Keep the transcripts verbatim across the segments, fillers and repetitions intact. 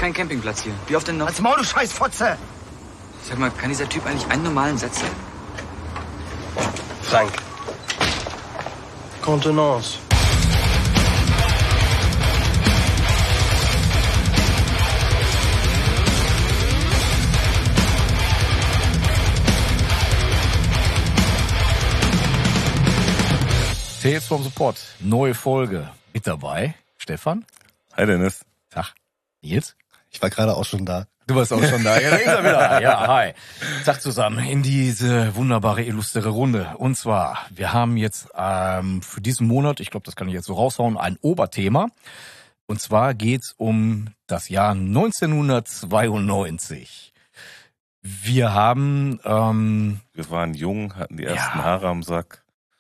kein Campingplatz hier. Wie oft denn noch? Als Maul, du Scheißfotze! Sag mal, kann dieser Typ eigentlich einen normalen Satz sagen? Frank. Contenance. Tales from the Pod, neue Folge. Mit dabei, Stefan. Hi Dennis. Tag. Nils. Ich war gerade auch schon da. Du warst auch schon da. Ja, da ist er wieder. Ja, hi. Tag zusammen in diese wunderbare, illustre Runde. Und zwar, wir haben jetzt ähm, für diesen Monat, ich glaube, das kann ich jetzt so raushauen, ein Oberthema. Und zwar geht's um das Jahr neunzehnhundertzweiundneunzig. Wir haben... Ähm, wir waren jung, hatten die ersten ja. Haare am Sack.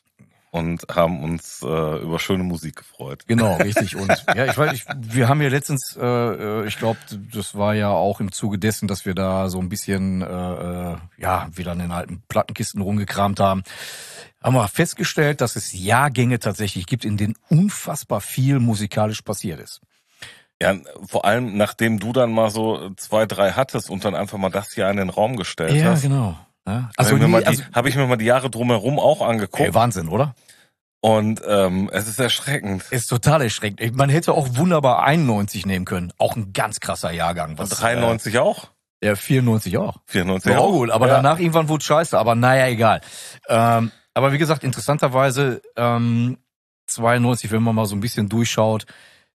Und haben uns äh, über schöne Musik gefreut. Genau, richtig. Und ja, ich weiß, ich, wir haben ja letztens, äh, ich glaube, das war ja auch im Zuge dessen, dass wir da so ein bisschen, äh, ja, wieder in den alten Plattenkisten rumgekramt haben, haben wir festgestellt, dass es Jahrgänge tatsächlich gibt, in denen unfassbar viel musikalisch passiert ist. Ja, vor allem, nachdem du dann mal so zwei, drei hattest und dann einfach mal das Jahr in den Raum gestellt ja, hast. Ja, genau. Ja, also also habe also, hab ich mir mal die Jahre drumherum auch angeguckt. Ey, Wahnsinn, oder? Und ähm, es ist erschreckend. Ist total erschreckend. Man hätte auch wunderbar einundneunzig nehmen können. Auch ein ganz krasser Jahrgang. Was, Und dreiundneunzig äh, auch? Ja, vierundneunzig auch. vierundneunzig ja, auch. Gut, aber ja. Danach irgendwann wurde scheiße. Aber naja, egal. Ähm, aber wie gesagt, interessanterweise ähm, zweiundneunzig, wenn man mal so ein bisschen durchschaut,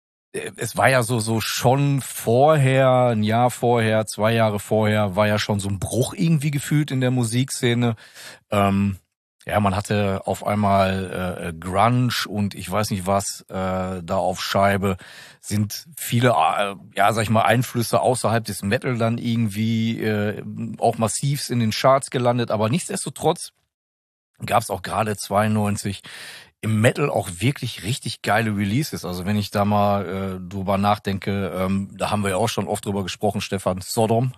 es war ja so so schon vorher, ein Jahr vorher, zwei Jahre vorher, war ja schon so ein Bruch irgendwie gefühlt in der Musikszene. Ähm, ja, man hatte auf einmal äh, Grunge und ich weiß nicht was äh, da auf Scheibe. Sind viele, äh, ja, sag ich mal, Einflüsse außerhalb des Metal dann irgendwie äh, auch massivst in den Charts gelandet. Aber nichtsdestotrotz gab es auch gerade zweiundneunzig im Metal auch wirklich richtig geile Releases. Also wenn ich da mal äh, drüber nachdenke, ähm, da haben wir ja auch schon oft drüber gesprochen, Stefan, Sodom.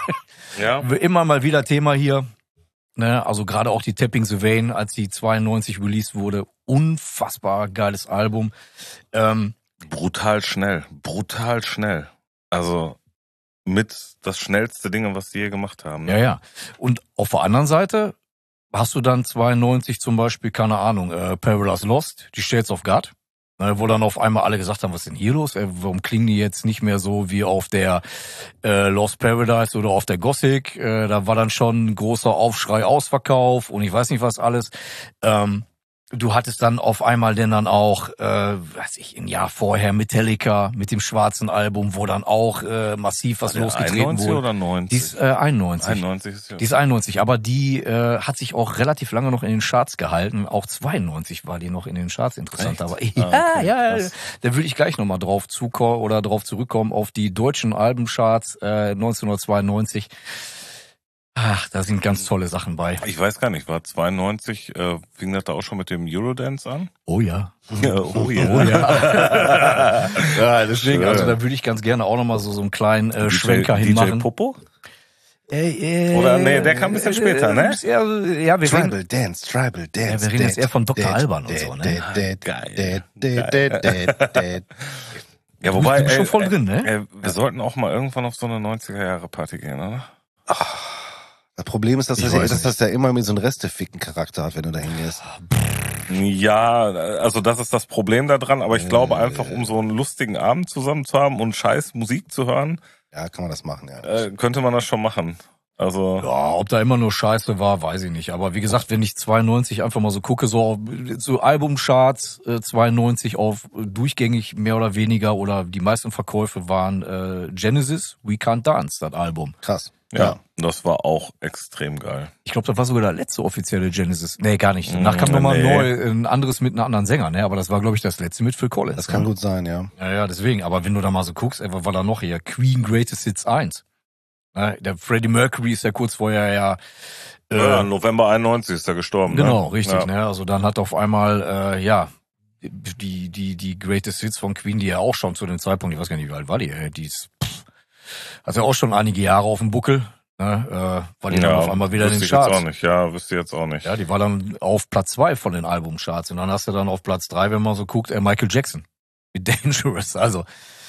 Ja. Immer mal wieder Thema hier. Ne? Also gerade auch die Tapping the Vein, als die zweiundneunzig released wurde. Unfassbar geiles Album. Ähm, brutal schnell. Brutal schnell. Also mit das schnellste Ding, was die je gemacht haben. Ne? Ja, ja. Und auf der anderen Seite hast du dann zweiundneunzig zum Beispiel, keine Ahnung, äh, Paradise Lost, die Shades of God, ne, wo dann auf einmal alle gesagt haben, was ist denn hier los? Äh, warum klingen die jetzt nicht mehr so wie auf der äh, Lost Paradise oder auf der Gothic? Äh, da war dann schon ein großer Aufschrei, Ausverkauf und ich weiß nicht was alles. Ähm, du hattest dann auf einmal denn dann auch, äh, weiß ich, ein Jahr vorher Metallica mit dem schwarzen Album, wo dann auch äh, massiv was losgetreten einundneunzig wurde. Oder neunzig? Die ist äh, einundneunzig. einundneunzig ist ja. Die ist einundneunzig, aber die äh, hat sich auch relativ lange noch in den Charts gehalten. Auch zweiundneunzig war die noch in den Charts interessant. Echt? Aber ja, Ah, okay, ja, krass. da will ich gleich nochmal drauf zukommen oder drauf zurückkommen auf die deutschen Albencharts äh, neunzehnhundertzweiundneunzig. Ach, da sind ganz tolle Sachen bei. Ich weiß gar nicht, war zweiundneunzig, äh, fing das da auch schon mit dem Eurodance an? Oh ja. Ja, oh ja. Oh ja. Ja, deswegen, Schön. also da würde ich ganz gerne auch nochmal so, so einen kleinen äh, Schwenker D J hinmachen. Popo? Äh, äh, Oder nee, der kam ein bisschen später, ne? Äh, ja, ja, wir Tribal reden, Dance, Tribal Dance. ja, wir reden jetzt eher von Doktor Alban und so, ne? Geil. Geil. Ja, Du wobei, bist schon ey, voll drin, ne? ey, wir sollten auch mal irgendwann auf so eine neunziger-Jahre-Party gehen, oder? Das Problem ist, dass Ich das, weiß dass das ja immer mit so einem Resteficken-Charakter hat, wenn du da hingehst. Ja, also das ist das Problem da dran, aber ich glaube einfach, um so einen lustigen Abend zusammen zu haben und scheiß Musik zu hören, Ja, kann man das machen, ja. äh, könnte man das schon machen. Also Ja, ob da immer nur Scheiße war, weiß ich nicht. Aber wie gesagt, wenn ich zweiundneunzig einfach mal so gucke, so, auf, so Albumcharts, äh, zweiundneunzig auf durchgängig mehr oder weniger oder die meisten Verkäufe waren äh, Genesis, We Can't Dance, das Album. Krass. ja, das war auch extrem geil. Ich glaube, das war sogar der letzte offizielle Genesis. Nee, gar nicht. Danach kam Mm, nochmal nee. neu, ein anderes mit einem anderen Sänger, ne? Aber das war, glaube ich, das letzte mit Phil Collins. Das kann ne? gut sein, ja. Ja, ja, deswegen. Aber wenn du da mal so guckst, ey, was war da noch hier? Queen Greatest Hits eins. Ne? Der Freddie Mercury ist ja kurz vorher ja... Äh, Ja, November einundneunzig ist er gestorben. Genau, ne? richtig. Ja. Ne? Also dann hat auf einmal, äh, ja, die die die Greatest Hits von Queen, die ja auch schon zu dem Zeitpunkt, ich weiß gar nicht, wie alt war die, ey, die ist, pff, hat ja auch schon einige Jahre auf dem Buckel. Ne? Äh, war die dann auf einmal wieder in den wüsste ich jetzt Charts. auch nicht. Ja, wüsste ich jetzt auch nicht. Ja, die war dann auf Platz zwei von den Albumcharts. Und dann hast du dann auf Platz drei, wenn man so guckt, äh, Michael Jackson mit Dangerous. Also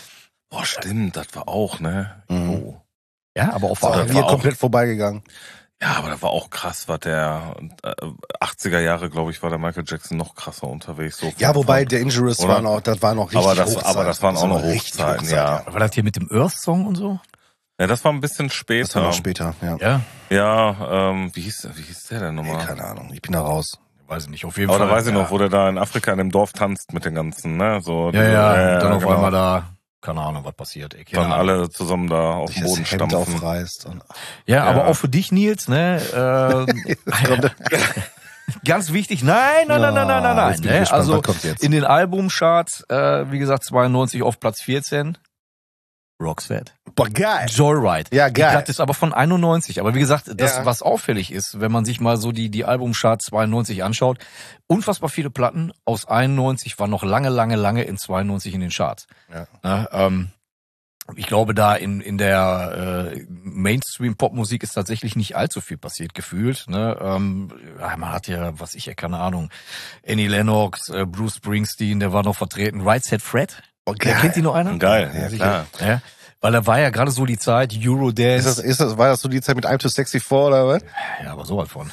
Boah, stimmt, das war auch, ne? Mhm. Oh. Ja, aber auf Ist auch das an war mir auch- komplett vorbeigegangen. Ja, aber das war auch krass, was der äh, achtziger Jahre, glaube ich, war der Michael Jackson noch krasser unterwegs. So Ja, wobei Dangerous Oder? war noch, das war noch richtig aber das, Hochzeit. aber das waren auch noch richtig Hochzeiten, Hochzeit, ja. War das hier mit dem Earth-Song und so? Ja, das war ein bisschen später. Das war noch später, ja. Ja. Ja, ähm, wie hieß, wie hieß der denn Nee, nochmal? keine Ahnung, ich bin da raus. Weiß ich nicht, auf jeden Aber Fall. da weiß ich ja. noch, wo der da in Afrika in dem Dorf tanzt mit den ganzen, ne? So, Ja, ja, diese- und dann auf genau. einmal da, keine Ahnung, was passiert. Ey, keine Dann Ahnung. alle zusammen da auf Sich dem das Boden Hemd stampfen. aufreißt. Und, Ja, aber Ja. auch für dich, Nils, ne? Ähm, ganz wichtig, nein, nein, nein, nein, nein, nein, Ah, nein. jetzt bin ich Ne? gespannt, Also was kommt jetzt? in den Albumcharts, äh, wie gesagt, zweiundneunzig auf Platz vierzehn. Roxette. Boah, geil. Joyride. Ja, Die geil. Platte ist aber von einundneunzig. Aber wie gesagt, das, Ja. was auffällig ist, wenn man sich mal so die, die Albumcharts zweiundneunzig anschaut, unfassbar viele Platten aus einundneunzig waren noch lange, lange, lange in zweiundneunzig in den Charts. Ja. Ne, ähm, ich glaube, da in, in der äh, Mainstream-Pop-Musik ist tatsächlich nicht allzu viel passiert, gefühlt. Ne? Ähm, ja, man hat ja, was ich ja, keine Ahnung, Annie Lennox, äh, Bruce Springsteen, der war noch vertreten, Right Said Fred. Boah, Der kennt die noch einer? Geil, Ja, ja, sicher. klar. Ja, weil da war ja gerade so die Zeit, Eurodance. Ist das, ist das, war das so die Zeit mit I'm Too Sexy For oder was? Ja, aber sowas von.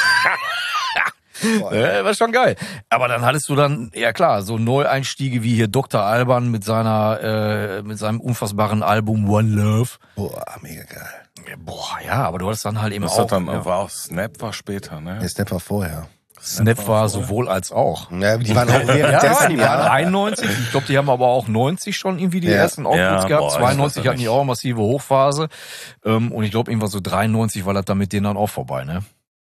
Ja, war schon geil. Aber dann hattest du dann, ja klar, so Neueinstiege wie hier Doktor Alban mit seiner, äh, mit seinem unfassbaren Album One Love. Boah, mega geil. Ja, boah, ja, aber du hattest dann halt eben Das auch. hat dann, ja. war auch Snap war später, ne? Der Snap war vorher. Snap war sowohl als auch. Ja, die waren auch Ja, währenddessen, die waren ja. einundneunzig. Ich glaube, die haben aber auch neunzig schon irgendwie die Ja. ersten Outputs Ja, gehabt. boah, ich zweiundneunzig weiß ja hatten die nicht. auch massive Hochphase. Ähm, und ich glaube, irgendwann so dreiundneunzig war das dann mit denen dann auch vorbei, ne?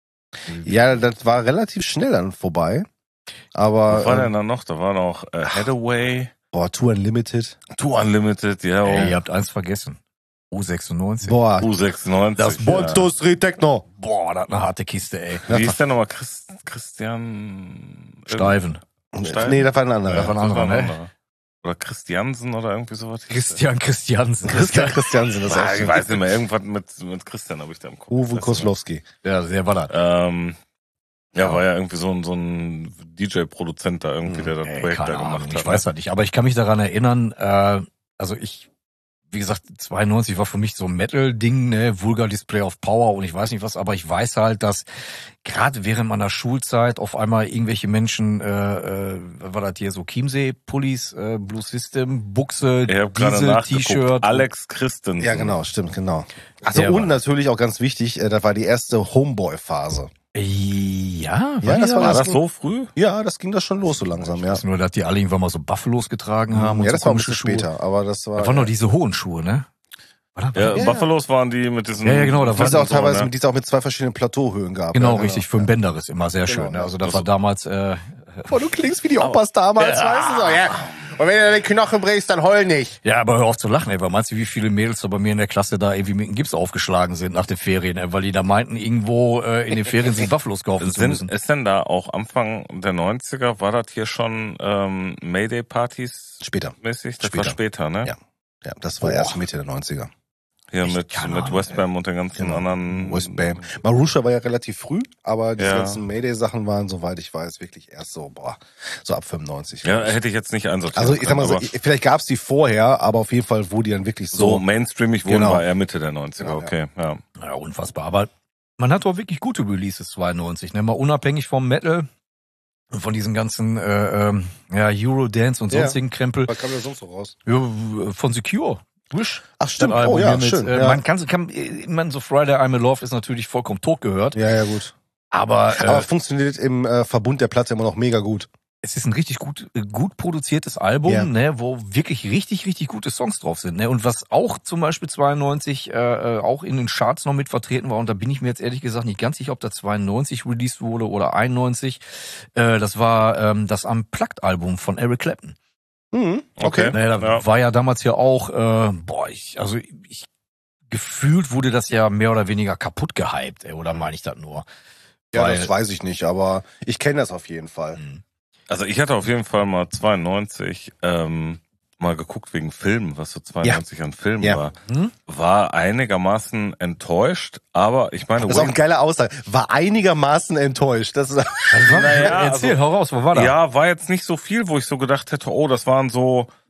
Ja, das war relativ schnell dann vorbei. Aber, Was war ähm, denn dann noch? Da war noch äh, Hathaway, boah, Tour Unlimited. Two Unlimited, ja, Ey, und ihr habt eins vergessen. U sechsundneunzig. Boah, U sechsundneunzig. Das ja. Monster Street Techno. Boah, das ist eine harte Kiste, ey. Wie hieß der nochmal? Christ, Christian... Steiven. Stein? Nee, das war ein anderer. Das war ein anderer, ne? Oder Christiansen oder irgendwie sowas. hieß der. Christian Christiansen. Christian Christiansen, das ist Ah, auch ich weiß nicht mehr, irgendwas mit, mit Christian habe ich da im Kopf. Uwe Weißt du Koslowski. Ja, sehr war das. noch? Ähm, ja, war ja irgendwie so ein, so ein D J-Produzent da irgendwie, der das Ey, Projekt da keine gemacht Ahnung, hat. ich weiß das nicht. Aber ich kann mich daran erinnern, äh, also ich, wie gesagt, zweiundneunzig war für mich so ein Metal-Ding, ne, Vulgar Display of Power und ich weiß nicht was, aber ich weiß halt, dass gerade während meiner Schulzeit auf einmal irgendwelche Menschen, äh, äh, was war das hier, so Chiemsee-Pullis, äh, Blue System, Buchse, Ich habe gerade Diesel, nachgeguckt. T-Shirt. Alex Christensen. Ja, genau, stimmt, genau. Also Der und war- natürlich auch ganz wichtig, äh, das war die erste Homeboy-Phase. Ja, Ja, die das da? war War das das so früh? Ja, das ging das schon los so langsam, Ich ja. weiß nur, dass die alle irgendwann mal so Buffalos getragen haben und Ja, so das war ein komische bisschen Schuhe. später, aber das war... Das waren noch diese hohen Schuhe, ne? War das- Ja, Ja, Buffalos waren die mit diesen... Ja, ja, genau, da Die war es auch so, teilweise, ne? mit die es auch mit zwei verschiedenen Plateauhöhen gab. Genau, ja, richtig, für einen Bänderriss immer sehr Genau, schön. Ne? ja. Also das, Das- war damals, äh, Boah, du klingst wie die Opas damals, weißt du so, ja. Und wenn du den Knochen brichst, dann heul nicht. ja, aber hör auf zu lachen, ey. Weil meinst du, wie viele Mädels da bei mir in der Klasse da irgendwie mit dem Gips aufgeschlagen sind nach den Ferien, ey? Weil die da meinten, irgendwo äh, in den Ferien sich Buffalos kaufen zu Sind, müssen. ist denn da auch Anfang der neunziger, war das hier schon ähm, Mayday-Partys Später. mäßig? Das Später. war später, ne? Ja. Ja, das war Boah. erst Mitte der neunziger. Hier Ich mit, keine mit Ahnung, Westbam und den ganzen Genau. anderen... Westbam. Marusha war ja relativ früh, aber die Ja. ganzen Mayday-Sachen waren, soweit ich weiß, wirklich erst so, boah, so ab fünfundneunzig. Ja, hätte ich jetzt nicht einsortiert. Also ich sag mal so, aber ich- vielleicht gab's die vorher, aber auf jeden Fall, wo die dann wirklich so so... mainstreamig wurden Genau. war eher Mitte der neunziger, Ja, okay, ja. Ja, unfassbar. Aber man hat doch wirklich gute Releases zweiundneunzig, ne? Mal unabhängig vom Metal und von diesen ganzen äh, ähm, ja, Eurodance und Ja. sonstigen Krempel. Was kam da sonst so raus? Ja, von Secure. Wish. Ach stimmt, Das Album oh ja, hier mit, schön. Äh, ja. Man kann, kann, ich meine, so Friday I'm in Love ist natürlich vollkommen tot gehört, ja, ja, gut. aber, äh, Aber funktioniert im äh, Verbund der Platte immer noch mega gut. es ist ein richtig gut, äh, gut produziertes Album, Ja. ne, wo wirklich richtig, richtig gute Songs drauf sind, ne, und was auch zum Beispiel zweiundneunzig äh, äh, auch in den Charts noch mit vertreten war, und da bin ich mir jetzt ehrlich gesagt nicht ganz sicher, ob da zweiundneunzig released wurde oder einundneunzig, äh, das war ähm, das Unplugged-Album von Eric Clapton. Mhm, Okay. okay. Naja, da Ja. war ja damals ja auch, äh, boah, ich, also ich, gefühlt wurde das ja mehr oder weniger kaputt gehypt, ey, oder meine ich das nur? Ja, Weil- das weiß ich nicht, aber ich kenne das auf jeden Fall. Mhm. Also ich hatte auf jeden Fall mal zweiundneunzig ähm, mal geguckt wegen Filmen, was so zweiundneunzig an Filmen Ja. war. Hm? War einigermaßen enttäuscht, aber ich meine... Das ist auch eine geile Aussage. War einigermaßen enttäuscht. Das ist, Naja, Erzähl, also- hau raus, wo war das? Ja, war jetzt nicht so viel, wo ich so gedacht hätte, oh, das waren so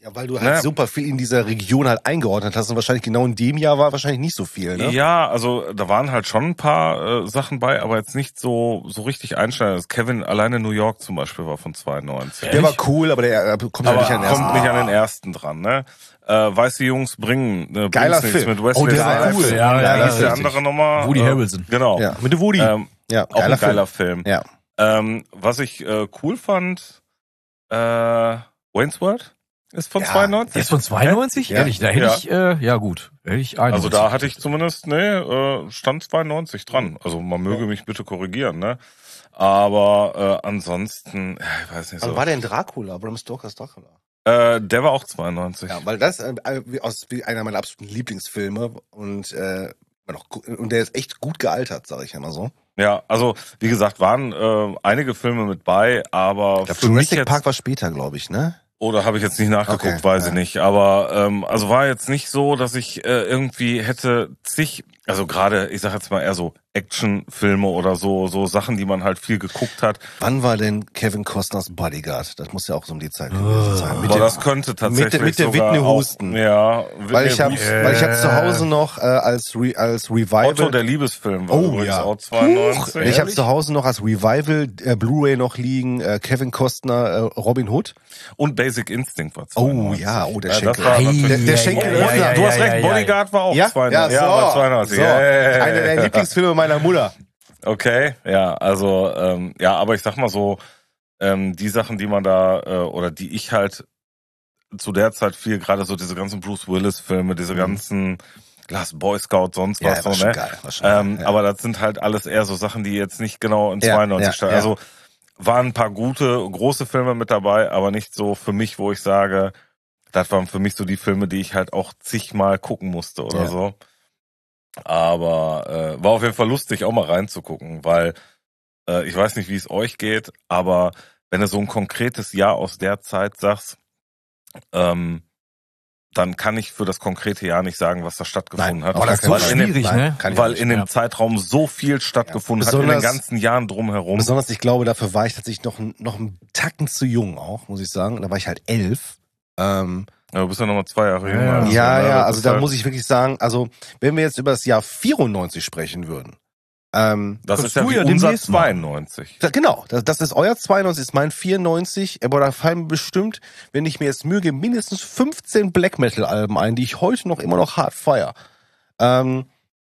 Ja, weil du halt Naja. super viel in dieser Region halt eingeordnet hast und wahrscheinlich genau in dem Jahr war wahrscheinlich nicht so viel, ne? Ja, also da waren halt schon ein paar äh, Sachen bei, aber jetzt nicht so so richtig einschneidend. Kevin alleine New York zum Beispiel war von zweiundneunzig. Der war cool, aber der äh, kommt ja aber nicht an den ersten. kommt nicht an den ersten dran, ne? Äh, Weiße Jungs bringen, äh, Geiler bringt's nichts Film. mit Wesley Oh, der war Snipes. cool. Ja, Ja, ja, ja, hieß der richtig. andere nochmal. Woody äh, Harrelson. Genau. Ja, mit dem Woody. Ähm, ja, auch ein geiler Film. Film. Ja. Ähm, was ich äh, cool fand, äh, Wayne's World ist von Ja, zweiundneunzig. Der ist von zweiundneunzig? Ja. Ehrlich, da hätte Ja. ich, äh, ja gut, hätte ich einundneunzig. Also da hatte ich zumindest, ne, äh, stand zweiundneunzig dran. Also man möge mich bitte korrigieren, ne? Aber äh, ansonsten, ja, ich weiß nicht Wann so. war denn Dracula? Bram Stokers Dracula? Äh, der war auch zweiundneunzig. Ja, weil das äh, wie aus wie einer meiner absoluten Lieblingsfilme und äh, immer noch gu- und der ist echt gut gealtert, sage ich immer so. Ja, also wie gesagt, waren äh, einige Filme mit bei, aber Ich glaub, für mich Jurassic jetzt, Park war später, glaube ich, ne? oder habe ich jetzt nicht nachgeguckt, Okay, weiß ja. ich nicht. Aber ähm, also war jetzt nicht so, dass ich äh, irgendwie hätte zig, also gerade, ich sag jetzt mal eher so Actionfilme oder so, so Sachen, die man halt viel geguckt hat. Wann war denn Kevin Costners Bodyguard? Das muss ja auch so um die Zeit gewesen sein. Mit Aber dem- das könnte tatsächlich mit der sogar Whitney auch- Houston. Ja, weil ich habe, Whitney weil ich habe zu Hause noch äh, als Re, als Revival. Otto, der Liebesfilm, war Oh, übrigens ja. auch zweiundneunzig. ich habe zu Hause noch als Revival äh, Blu-ray noch liegen. Äh, Kevin Costner, äh, Robin Hood. Und Basic Instinct war Oh zweiundneunzig. ja, oh der Ja, Schenkel. das war Ei, natürlich- der, der ja, Schenkel. ja, öffner. ja, Du hast ja, recht, ja, Bodyguard war auch Ja, zweiundneunzig. ja, so, war zweiundneunzig. so. Ja, ja, ja, ja. Einer der Lieblingsfilme meiner Mutter. Okay, ja, also ähm, ja, aber ich sag mal so, ähm, die Sachen, die man da äh, oder die ich halt zu der Zeit viel, gerade so diese ganzen Bruce Willis-Filme, diese Mhm. ganzen Last Boy Scout, sonst Ja, was war so, schon ne? geil. War schon Ähm, geil, ja. Aber das sind halt alles eher so Sachen, die jetzt nicht genau in Ja, zweiundneunzig ja, standen. ja. Also waren ein paar gute, große Filme mit dabei, aber nicht so für mich, wo ich sage, das waren für mich so die Filme, die ich halt auch zigmal gucken musste oder Ja. so. Aber äh, war auf jeden Fall lustig, auch mal reinzugucken, weil äh, ich weiß nicht, wie es euch geht, aber wenn du so ein konkretes Jahr aus der Zeit sagst, ähm, dann kann ich für das konkrete Jahr nicht sagen, was da stattgefunden Nein, hat. aber das ist so weil in dem, schwierig, Nein, ne? kann ich weil nicht. in dem Ja. Zeitraum so viel stattgefunden Ja. hat, in den Besonders- ganzen Jahren drumherum. Besonders, ich glaube, dafür war ich tatsächlich noch, ein- noch einen Tacken zu jung auch, muss ich sagen. Da war ich halt elf. Ähm, Ja, du bist ja nochmal zwei Jahre Ja, jünger. ja. als wir, ja, ne? ja, Das also ist da halt, muss ich wirklich sagen, also wenn wir jetzt über das Jahr vierundneunzig sprechen würden, ähm, Das Kommst ist ja du wie ja unser demnächst mal. zweiundneunzig. da, genau, das, das ist euer zweiundneunzig, ist mein vierundneunzig, aber da fallen mir bestimmt, wenn ich mir jetzt möge, mindestens fünfzehn Black Metal Alben ein, die ich heute noch immer noch hart feier. Ähm,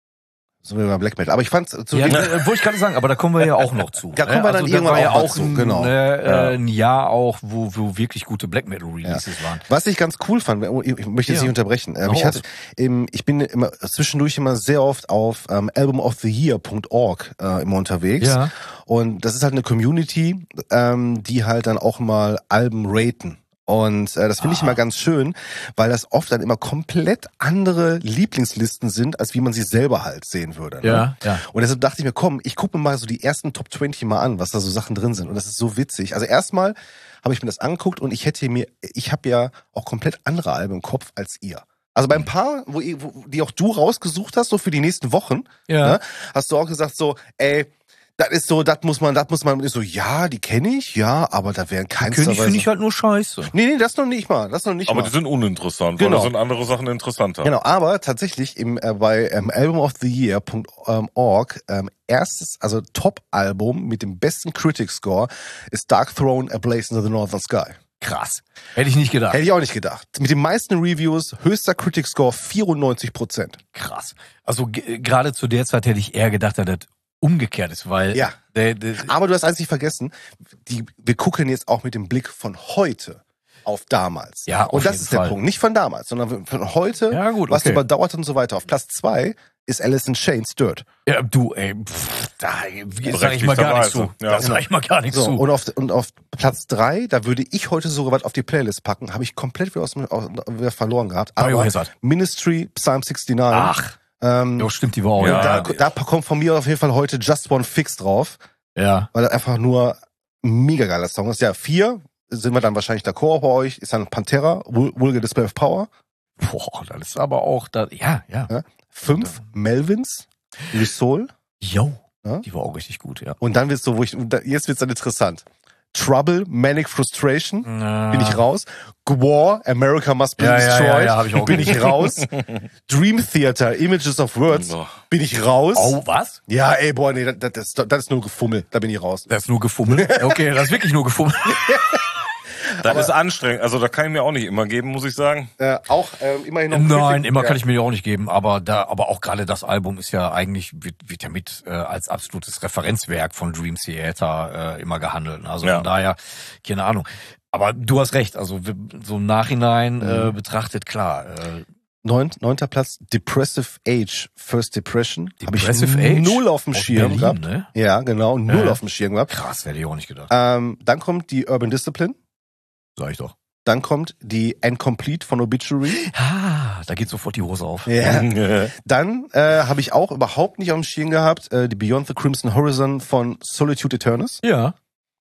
so wie beim Black Metal. Aber ich fand's zu Ja, dem, äh, wollte ich gerade sagen, aber da kommen wir ja auch noch zu. Da kommen wir ne? dann also, irgendwann da war ja auch mal auch zu, ein, genau. äh, Ja. ein Jahr auch, wo, wo wirklich gute Black Metal Releases waren. was ich ganz cool fand, ich ich möchte jetzt Ja. nicht unterbrechen. Ähm, Hau ich, hatte, raus. im, ich bin immer zwischendurch immer sehr oft auf ähm, album of the year punkt org äh, immer unterwegs. Ja. Und das ist halt eine Community, ähm, die halt dann auch mal Alben raten. Und äh, das finde ich Ah. immer ganz schön, weil das oft dann immer komplett andere Lieblingslisten sind, als wie man sie selber halt sehen würde. Ne? Ja, ja. Und deshalb dachte ich mir, komm, ich gucke mir mal so die ersten Top zwanzig mal an, was da so Sachen drin sind. Und das ist so witzig. Also erstmal habe ich mir das angeguckt und ich hätte mir, ich habe ja auch komplett andere Alben im Kopf als ihr. Also beim paar, wo, ihr- wo die auch du rausgesucht hast, so für die nächsten Wochen, Ja. ne, hast du auch gesagt so, ey, das ist so, das muss man, das muss man, ich so, ja, die kenne ich, ja, aber da wären keinster König Weise. finde ich halt nur scheiße. Nee, nee, das noch nicht mal, das noch nicht Aber mal. die sind uninteressant, Genau. weil da sind andere Sachen interessanter. Genau, aber tatsächlich im, äh, bei ähm, album of the year punkt org ähm, erstes, also Top-Album mit dem besten Critic-Score ist Dark Throne, A Blaze in the Northern Sky. Krass. Hätte ich nicht gedacht. Hätte ich auch nicht gedacht. Mit den meisten Reviews, höchster Critic-Score vierundneunzig Prozent. Krass. Also g- gerade zu der Zeit hätte ich eher gedacht, dass das umgekehrt ist, weil Ja. der, der, Aber du hast eins nicht vergessen, die, wir gucken jetzt auch mit dem Blick von heute auf damals. Ja, auf und das jeden ist der Fall. Punkt. Nicht von damals, sondern von heute, Ja, gut, was okay. überdauert und so weiter. Auf Platz zwei ist Alice in Chains Dirt. ja, du, ey, pff, da sag ich mal gar nichts zu. Berechtigterweise, ja. Da sag ich mal gar nichts So, zu. und auf, und auf Platz drei, da würde ich heute sogar was auf die Playlist packen, habe ich komplett wieder, aus, dem- aus, wieder verloren gehabt. Aber Biohazard. Ministry, Psalm neunundsechzig. Ach, ähm, ja, stimmt, die war auch. Ja. da, Ja, da kommt von mir auf jeden Fall heute Just One Fix drauf, ja. weil das einfach nur ein mega geiler Song ist. Ja, vier sind wir dann wahrscheinlich d'accord bei euch, ist dann Pantera, Vul- Vulgar Display of Power. Boah, das ist aber auch, da, ja, ja. Ja. Fünf, Melvins, Le Soul. Yo, Ja? die war auch richtig gut, ja. Und dann wird's so, wo ich, und da- jetzt wird's dann interessant. Trouble, Manic Frustration, Na. bin ich raus. Gwar, America Must Be Ja, ja, Destroyed, ja, ja, hab ich auch bin ich gesehen. raus. Dream Theater, Images of Words, So. bin ich raus. Oh, was? Ja, ey, boah, nee, das, das, das ist nur Gefummel, da bin ich raus. Das ist nur gefummelt. Okay, das ist wirklich nur gefummelt. Das ist anstrengend. Also da kann ich mir auch nicht immer geben, muss ich sagen. Äh, auch ähm, immerhin noch Nein, immer ja. kann ich mir ja auch nicht geben, aber da, aber auch gerade das Album ist ja eigentlich, wird, wird ja mit äh, als absolutes Referenzwerk von Dream Theater äh, immer gehandelt. Also Ja. von daher, keine Ahnung. Aber du hast recht, also wir- so im Nachhinein äh, Mhm. betrachtet, klar. Äh, Neun, neunter Platz, Depressive Age, First Depression. Hab ich Depressive Age null auf dem aus Schirm Berlin, gehabt. ne? Ja, genau, null Ja. auf dem Schirm gehabt. Krass, hätte ich auch nicht gedacht. Ähm, dann kommt die Urban Discipline. Sag ich doch. Dann kommt die Incomplete von Obituary. Ah, da geht sofort die Hose auf. Ja. Dann äh, habe ich auch überhaupt nicht auf dem Schirm gehabt, äh, die Beyond the Crimson Horizon von Solitude Eternus. Ja.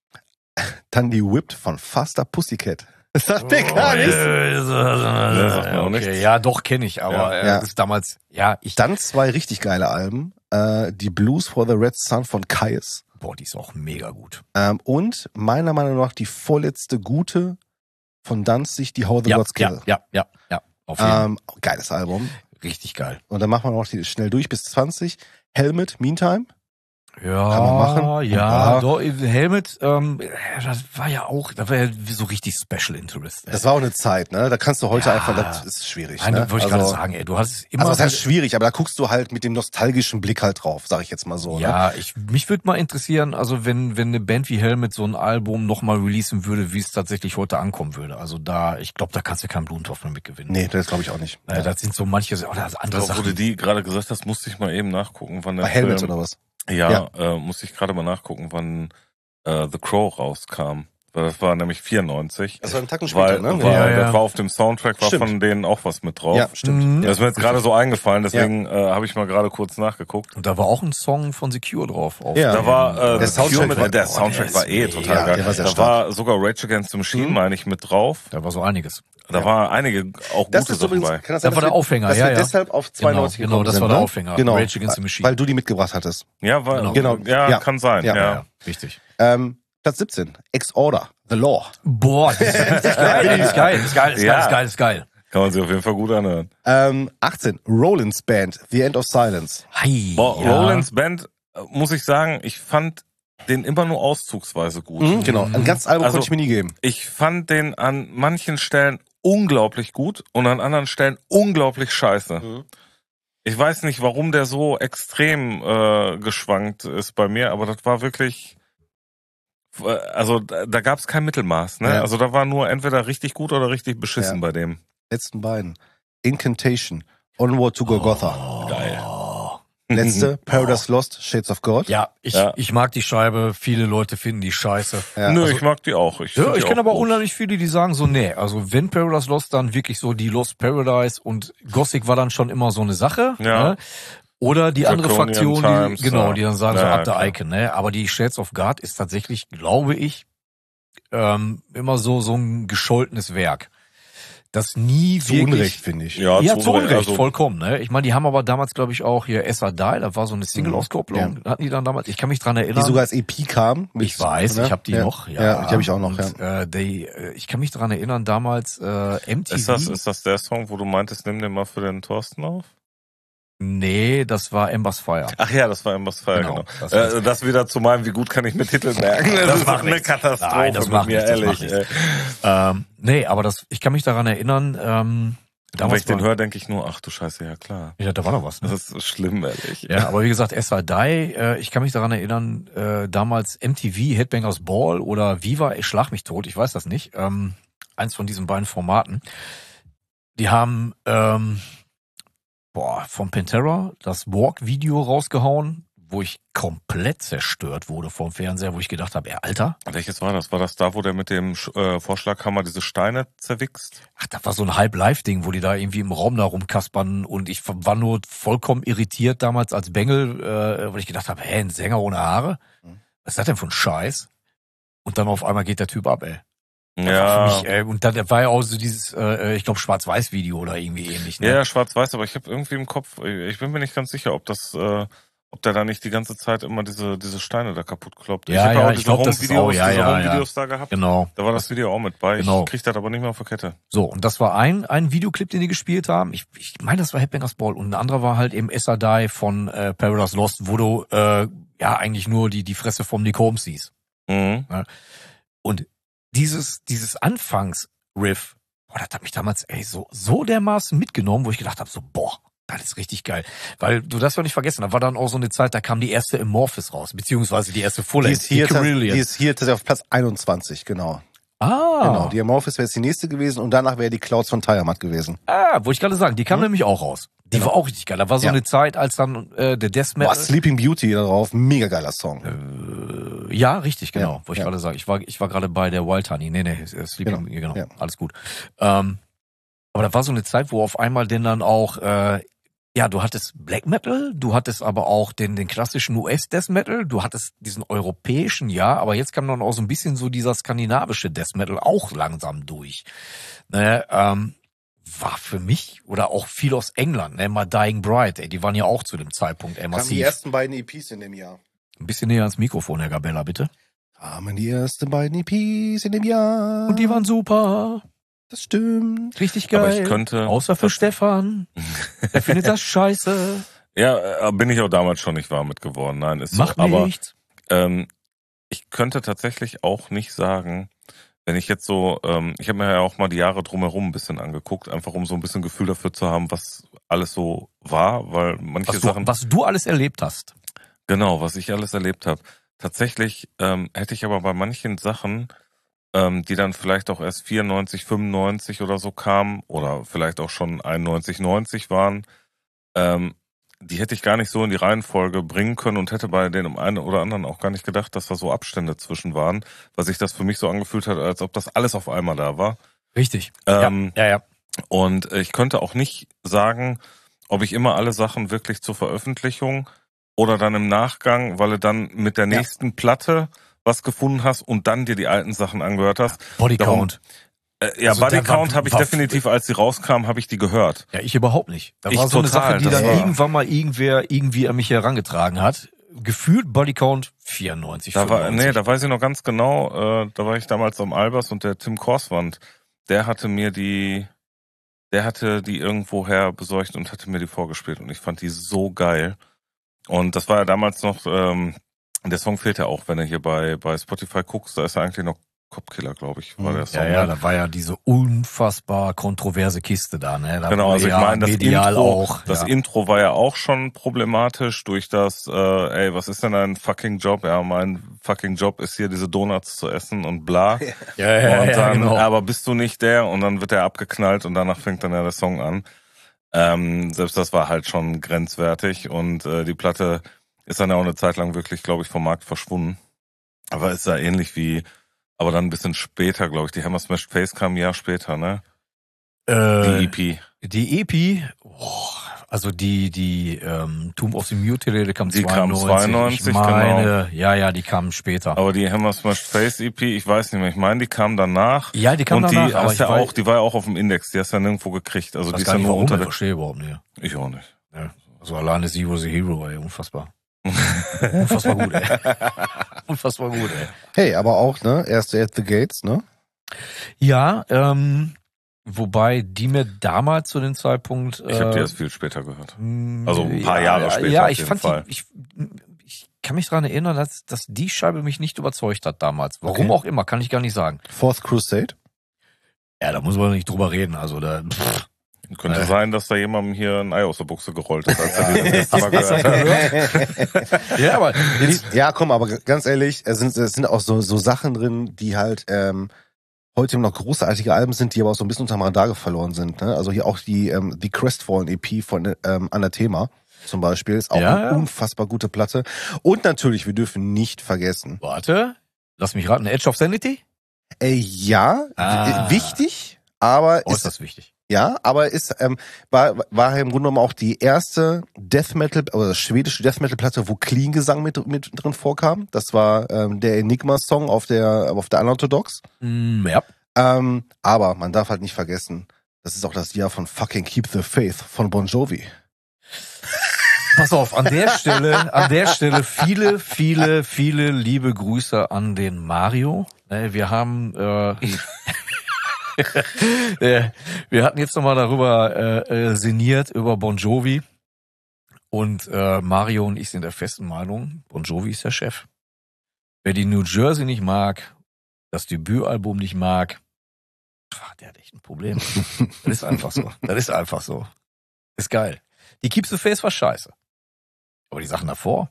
Dann die Whipped von Faster Pussycat. Das sagt mir gar nichts. nichts. sagt mir auch Okay, nichts. ja, doch kenne ich, aber Ja. äh, Ja. das ist damals, ja, ich, Dann zwei richtig geile Alben. Äh, die Blues for the Red Sun von Caius. boah, die ist auch mega gut. Ähm, und meiner Meinung nach die vorletzte gute von Danzig, die How the Ja, Gods ja, Kill. ja, ja, ja, auf jeden Fall. Ähm, geiles Album. Richtig geil. Und dann machen wir noch die schnell durch bis zwanzig. Helmet, Meantime. Ja, Kann man machen. ja, Ja. doch, Helmet, ähm, das war ja auch, das war ja so richtig Special Interest. ey. Das war auch eine Zeit, ne? Da kannst du heute Ja. einfach, das ist schwierig. Nein, ne? wollte ich also, gerade sagen, ey, du hast immer. Also das heißt schwierig, aber da guckst du halt mit dem nostalgischen Blick halt drauf, sag ich jetzt mal so. Ne? ja, ich, mich würde mal interessieren, also wenn, wenn eine Band wie Helmet so ein Album nochmal releasen würde, wie es tatsächlich heute ankommen würde. Also da, ich glaube, da kannst du keinen Blumentopf mehr mitgewinnen. Nee, das glaube ich auch nicht. Äh, das sind so manche, oder andere Wo du Sachen. die gerade gesagt hast, musste ich mal eben nachgucken, wann der Bei Helmet Film, oder was? Ja, Ja. Äh, musste ich gerade mal nachgucken, wann äh, The Crow rauskam. Weil das war nämlich vierundneunzig. Das war ein Tacken Weil, später, ne? weil Ja, ja. das war auf dem Soundtrack, war Stimmt. von denen auch was mit drauf. Ja, stimmt. Mhm. Das ist mir jetzt gerade so eingefallen, deswegen äh, habe ich mal gerade kurz nachgeguckt. Und da war auch ein Song von Secure drauf. Auf Ja. Da war äh, Der The Soundtrack Cure mit, war- der boah, Soundtrack der war ist eh mega. total geil. Der war sehr da stark. war sogar Rage Against the Machine, Mhm. meine ich, mit drauf. Da war so einiges. Da Ja. war einige auch Das gute ist Sachen übrigens, bei. kann das Da sein, war dass der wir- Aufhänger, dass ja, wir ja. deshalb auf zweiundneunzig Genau, genau, gekommen das sind, war der ne? Aufhänger. Genau. Rage Against the Machine. Weil du die mitgebracht hattest. Ja, war, Genau. genau. Ja, Ja. kann sein. Ja. Ja. Ja, ja, richtig. Ähm, Platz siebzehn, Ex-Order, The Law. Boah, das ist richtig geil. Das ist geil, das ist geil, das ist Ja. geil, das ist geil, das ist geil. Kann man sich auf jeden Fall gut anhören. Ähm, achtzehn, Rollins Band, The End of Silence. Hi, Boah, ja. Rollins Band, äh, muss ich sagen, ich fand den immer nur auszugsweise gut. Mhm, genau, ein ganzes Album Also- konnte ich mir nie geben. Ich fand den an manchen Stellen unglaublich gut und an anderen Stellen unglaublich scheiße. Mhm. Ich weiß nicht, warum der so extrem äh, geschwankt ist bei mir, aber das war wirklich, äh, also da, da gab es kein Mittelmaß. Ne? Ja. Also da war nur entweder richtig gut oder richtig beschissen Ja. bei dem. Letzten beiden, Incantation, Onward to Golgotha. Oh. Geil. Letzte, Paradise Lost, Shades of God. Ja, ich, Ja. ich mag die Scheibe. Viele Leute finden die scheiße. Ja, Nö, also- ich mag die auch. Ich, Ja, find die ich auch kenne aber gut. unheimlich viele, die sagen so, nee, also wenn Paradise Lost, dann wirklich so die Lost Paradise und Gothic war dann schon immer so eine Sache. Ja. Ne? Oder die andere Draconian Fraktion, Times, die, genau, ja. die dann sagen so Ja, ab the klar. Icon, ne? Aber die Shades of God ist tatsächlich, glaube ich, ähm, immer so, so ein gescholtenes Werk. Das nie zu wirklich... Unrecht, finde ich. Ja, Ja, zu Unrecht, also, vollkommen. Ne? Ich meine, die haben aber damals, glaube ich, auch hier S R Die, da war so eine Single-Auskopplung, hatten die dann damals, ich kann mich dran erinnern. Die sogar als E P kam. mit- Ich weiß, ne? ich habe die ja. noch. Ja, Ja, die habe ich auch noch, und, ja. Äh, die, äh, ich kann mich daran erinnern, damals äh, M T V. ist das, ist das der Song, wo du meintest, nimm den mal für den Thorsten auf? Nee, das war Ember's Fire. Ach ja, das war Ember's Fire, Genau, genau. das Das, war- äh, das wieder zu meinem, wie gut kann ich mir Titel merken. Das, ist macht eine nichts. Katastrophe Nein, das mit macht mir, nichts, das ehrlich. macht nichts. ey. Ähm, nee, aber das, ich kann mich daran erinnern, ähm, Und wenn damals ich den war, höre, denke ich nur, ach du Scheiße, ja klar. ja, da war noch was. Ne? Das ist schlimm, ehrlich. Ja, aber wie gesagt, S R Die, äh, ich kann mich daran erinnern, äh, damals M T V, Headbangers Ball oder Viva, ich schlag mich tot, ich weiß das nicht, ähm, eins von diesen beiden Formaten, die haben, ähm, boah, vom Pantera das Walk-Video rausgehauen, wo ich komplett zerstört wurde vom Fernseher, wo ich gedacht habe, ey, Alter, Welches war das? War das da, wo der mit dem äh, Vorschlaghammer diese Steine zerwichst? ach, das war so ein Halb-Live-Ding, wo die da irgendwie im Raum da rumkaspern und ich war nur vollkommen irritiert damals als Bengel, äh, weil ich gedacht habe, hä, ein Sänger ohne Haare? Was ist das denn für ein Scheiß? Und dann auf einmal geht der Typ ab, ey. Das war Ja. Für mich, äh, und dann war ja auch so dieses, äh, ich glaube, Schwarz-Weiß-Video oder irgendwie ähnlich. Ne? Ja, ja, schwarz-weiß, aber ich habe irgendwie im Kopf, ich bin mir nicht ganz sicher, ob das, äh, ob der da nicht die ganze Zeit immer diese diese Steine da kaputt kloppt. Ja, ich habe ja, auch ich diese glaub, das ist Home-Videos, auch- ja, diese ja, Home-Videos da gehabt. Genau. Da war das Video auch mit bei. Genau. Ich krieg das aber nicht mehr auf der Kette. So, und das war ein ein Videoclip, den die gespielt haben. Ich, ich meine, das war Headbangers Ball. Und ein anderer war halt eben S R Die von äh, Paradise Lost, wo du äh, ja eigentlich nur die die Fresse vom Nick Holmes siehst. Mhm. Und dieses dieses Anfangs-Riff, boah, das hat mich damals ey so so dermaßen mitgenommen, wo ich gedacht habe, so boah, das ist richtig geil. Weil du das doch nicht vergessen, da war dann auch so eine Zeit, da kam die erste Amorphis raus, beziehungsweise die erste Full Die ist hier, die tats- die Carillion. ist hier tatsächlich auf Platz einundzwanzig, genau. Ah, Genau, die Amorphis wäre jetzt die nächste gewesen und danach wäre die Clouds von Tiamat gewesen. ah, wollte ich gerade sagen, die kam Mhm. nämlich auch raus. Die Genau. war auch richtig geil. Da war so Ja. eine Zeit, als dann äh, der Death Boah, Metal. Sleeping Beauty da drauf, mega geiler Song. Äh, ja, richtig, genau. Ja, Wollte ich ja. gerade sagen. Ich war, ich war gerade bei der Wild Honey. Nee, nee, äh, Sleeping, Genau, genau. ja. Alles gut. Ähm, aber da war so eine Zeit, wo auf einmal denn dann auch, äh, ja, du hattest Black Metal, du hattest aber auch den, den klassischen U S-Death Metal, du hattest diesen europäischen, ja, aber jetzt kam dann auch so ein bisschen so dieser skandinavische Death Metal auch langsam durch. Ne, ähm, war für mich, oder auch viel aus England, ne, mal Dying Bride, ey, die waren ja auch zu dem Zeitpunkt ey, Kamen die massiv. ersten beiden E Ps in dem Jahr. Ein bisschen näher ans Mikrofon, Herr Gabella, bitte. Kamen die ersten beiden E Ps in dem Jahr. Und die waren super. Das stimmt. Richtig geil. Aber ich könnte. Außer für Stefan. Der findet das scheiße. Ja, äh, bin ich auch damals schon nicht warm mit geworden. Nein, ist Macht so. Aber nichts. ähm, ich könnte tatsächlich auch nicht sagen, wenn ich jetzt so, ähm, ich habe mir ja auch mal die Jahre drumherum ein bisschen angeguckt, einfach um so ein bisschen Gefühl dafür zu haben, was alles so war, weil manche Was du, Sachen, was du alles erlebt hast. genau, was ich alles erlebt habe. Tatsächlich ähm, hätte ich aber bei manchen Sachen, ähm, die dann vielleicht auch erst vierundneunzig, fünfundneunzig oder so kamen oder vielleicht auch schon einundneunzig, neunzig waren, ähm, die hätte ich gar nicht so in die Reihenfolge bringen können und hätte bei den einen oder anderen auch gar nicht gedacht, dass da so Abstände zwischen waren, weil sich das für mich so angefühlt hat, als ob das alles auf einmal da war. Richtig. Ähm, ja, ja, ja. Und ich könnte auch nicht sagen, ob ich immer alle Sachen wirklich zur Veröffentlichung oder dann im Nachgang, weil du dann mit der Ja. nächsten Platte was gefunden hast und dann dir die alten Sachen angehört hast. Bodycount. Äh, ja, Also Body der war- Count habe ich war- definitiv, als die rauskam, habe ich die gehört. Ja, ich überhaupt nicht. Da Ich war so eine total, Sache, die das dann war- irgendwann mal irgendwer irgendwie an mich herangetragen hat. Gefühlt Bodycount vierundneunzig, Da war, fünfundneunzig. nee, da weiß ich noch ganz genau, äh, da war ich damals am Albers und der Tim Korswand, der hatte mir die, der hatte die irgendwoher besorgt und hatte mir die vorgespielt und ich fand die so geil. Und das war ja damals noch, ähm, der Song fehlt ja auch, wenn du hier bei, bei Spotify guckst, da ist ja eigentlich noch Kopfkiller, glaube ich, war der Song. Ja, ja, da war ja diese unfassbar kontroverse Kiste da, ne? Da Genau, wurde also ich ja meine, das medial Intro, auch. das ja. Intro war ja auch schon problematisch durch das, äh, ey, was ist denn ein fucking Job? Ja, mein fucking Job ist hier diese Donuts zu essen und bla. ja, ja, und ja, dann, genau. aber bist du nicht der? Und dann wird er abgeknallt und danach fängt dann ja der Song an. Ähm, selbst das war halt schon grenzwertig und äh, die Platte ist dann ja auch eine Zeit lang wirklich, glaube ich, vom Markt verschwunden. Aber ist ja ähnlich wie, aber dann ein bisschen später, glaube ich, die Hammer Smashed Face kam ein Jahr später, ne? Äh, Die E P. Die E P, oh, also die die ähm, Tomb of the Mutilated kam Die kam zweiundneunzig. zweiundneunzig, ich meine, ja, ja, die kamen später. Aber die Hammer Smashed Face E P, ich weiß nicht mehr, ich meine, die kam danach. Ja, die kam und danach, die aber hast ich ja weiß- auch, die war ja auch auf dem Index, die hast du ja nirgendwo gekriegt. Also Ich die weiß ist gar ja nicht, nur warum, unter ich der. verstehe überhaupt nicht. Ich auch nicht. Ja, also alleine sie was a Hero, ey, unfassbar. Unfassbar gut, ey. Unfassbar gut, ey. Hey, aber auch, ne? Erste at the Gates, ne? Ja, ähm, wobei die mir damals zu dem Zeitpunkt. Ich habe die äh, erst viel später gehört. mh, Also ein paar ja, Jahre später Ja, auf ich jeden fand Fall. die, ich, ich kann mich daran erinnern, dass, dass die Scheibe mich nicht überzeugt hat damals. Warum Okay. auch immer, kann ich gar nicht sagen. Fourth Crusade. Ja, da muss man nicht drüber reden. Also da. Pff. Könnte Äh. sein, dass da jemandem hier ein Ei aus der Buchse gerollt ist, als er die das erste Mal gehört hat. Ja, aber Ja, komm, aber ganz ehrlich, es sind, es sind auch so, so Sachen drin, die halt ähm, heute noch großartige Alben sind, die aber auch so ein bisschen unterm Radar verloren sind. Ne? Also hier auch die, ähm, die Crestfallen E P von ähm, Anathema zum Beispiel ist auch Ja, eine ja. unfassbar gute Platte. Und natürlich, wir dürfen nicht vergessen, warte, lass mich raten. Edge of Sanity? äh, ja, Ah. w- wichtig, aber Oh, ist ist, das wichtig. ja, aber ist ähm, war war im Grunde genommen auch die erste Death Metal oder schwedische Death Metal Platte, wo Clean Gesang mit mit drin vorkam. Das war ähm, der Enigma Song auf der auf der Unorthodox. Mm, ja. Ähm, aber man darf halt nicht vergessen, das ist auch das Jahr von fucking Keep the Faith von Bon Jovi. pass auf, an der Stelle, an der Stelle viele, viele, viele liebe Grüße an den Mario. Ne, Wir haben, äh, äh, wir hatten jetzt nochmal darüber äh, äh, sinniert, über Bon Jovi. Und äh, Mario und ich sind der festen Meinung, Bon Jovi ist der Chef. Wer die New Jersey nicht mag, das Debütalbum nicht mag, ach, der hat echt ein Problem. Das ist einfach so. Das ist einfach so. Ist geil. Die Keep the Face war scheiße. Aber die Sachen davor.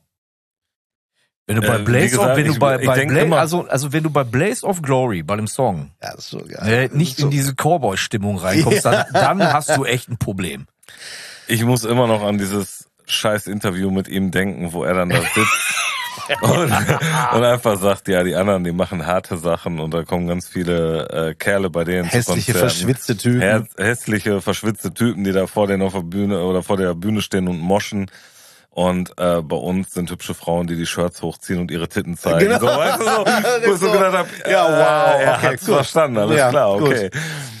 Wenn du bei Äh, wie Blaze gesagt, of, wenn du ich- bei, ich bei denk Blaze, immer- also, also wenn du bei Blaze of Glory, bei dem Song, Ja, das ist so geil. äh, Das nicht ist so, in diese Cowboy-Stimmung reinkommst, dann, dann hast du echt ein Problem. Ich muss immer noch an dieses scheiß Interview mit ihm denken, wo er dann da sitzt und, und einfach sagt, ja, die anderen, die machen harte Sachen und da kommen ganz viele äh, Kerle bei denen zu hässliche, Konzerten. verschwitzte Typen. Her hässliche, verschwitzte Typen, die da vor denen auf der Bühne oder vor der Bühne stehen und moschen. Und äh, bei uns sind hübsche Frauen, die die Shirts hochziehen und ihre Titten zeigen. Genau. So, weißt du, so, wo ich so So. gedacht hab, Ja, wow, äh, er okay, hat's gut. verstanden, alles Ja, klar, gut. okay.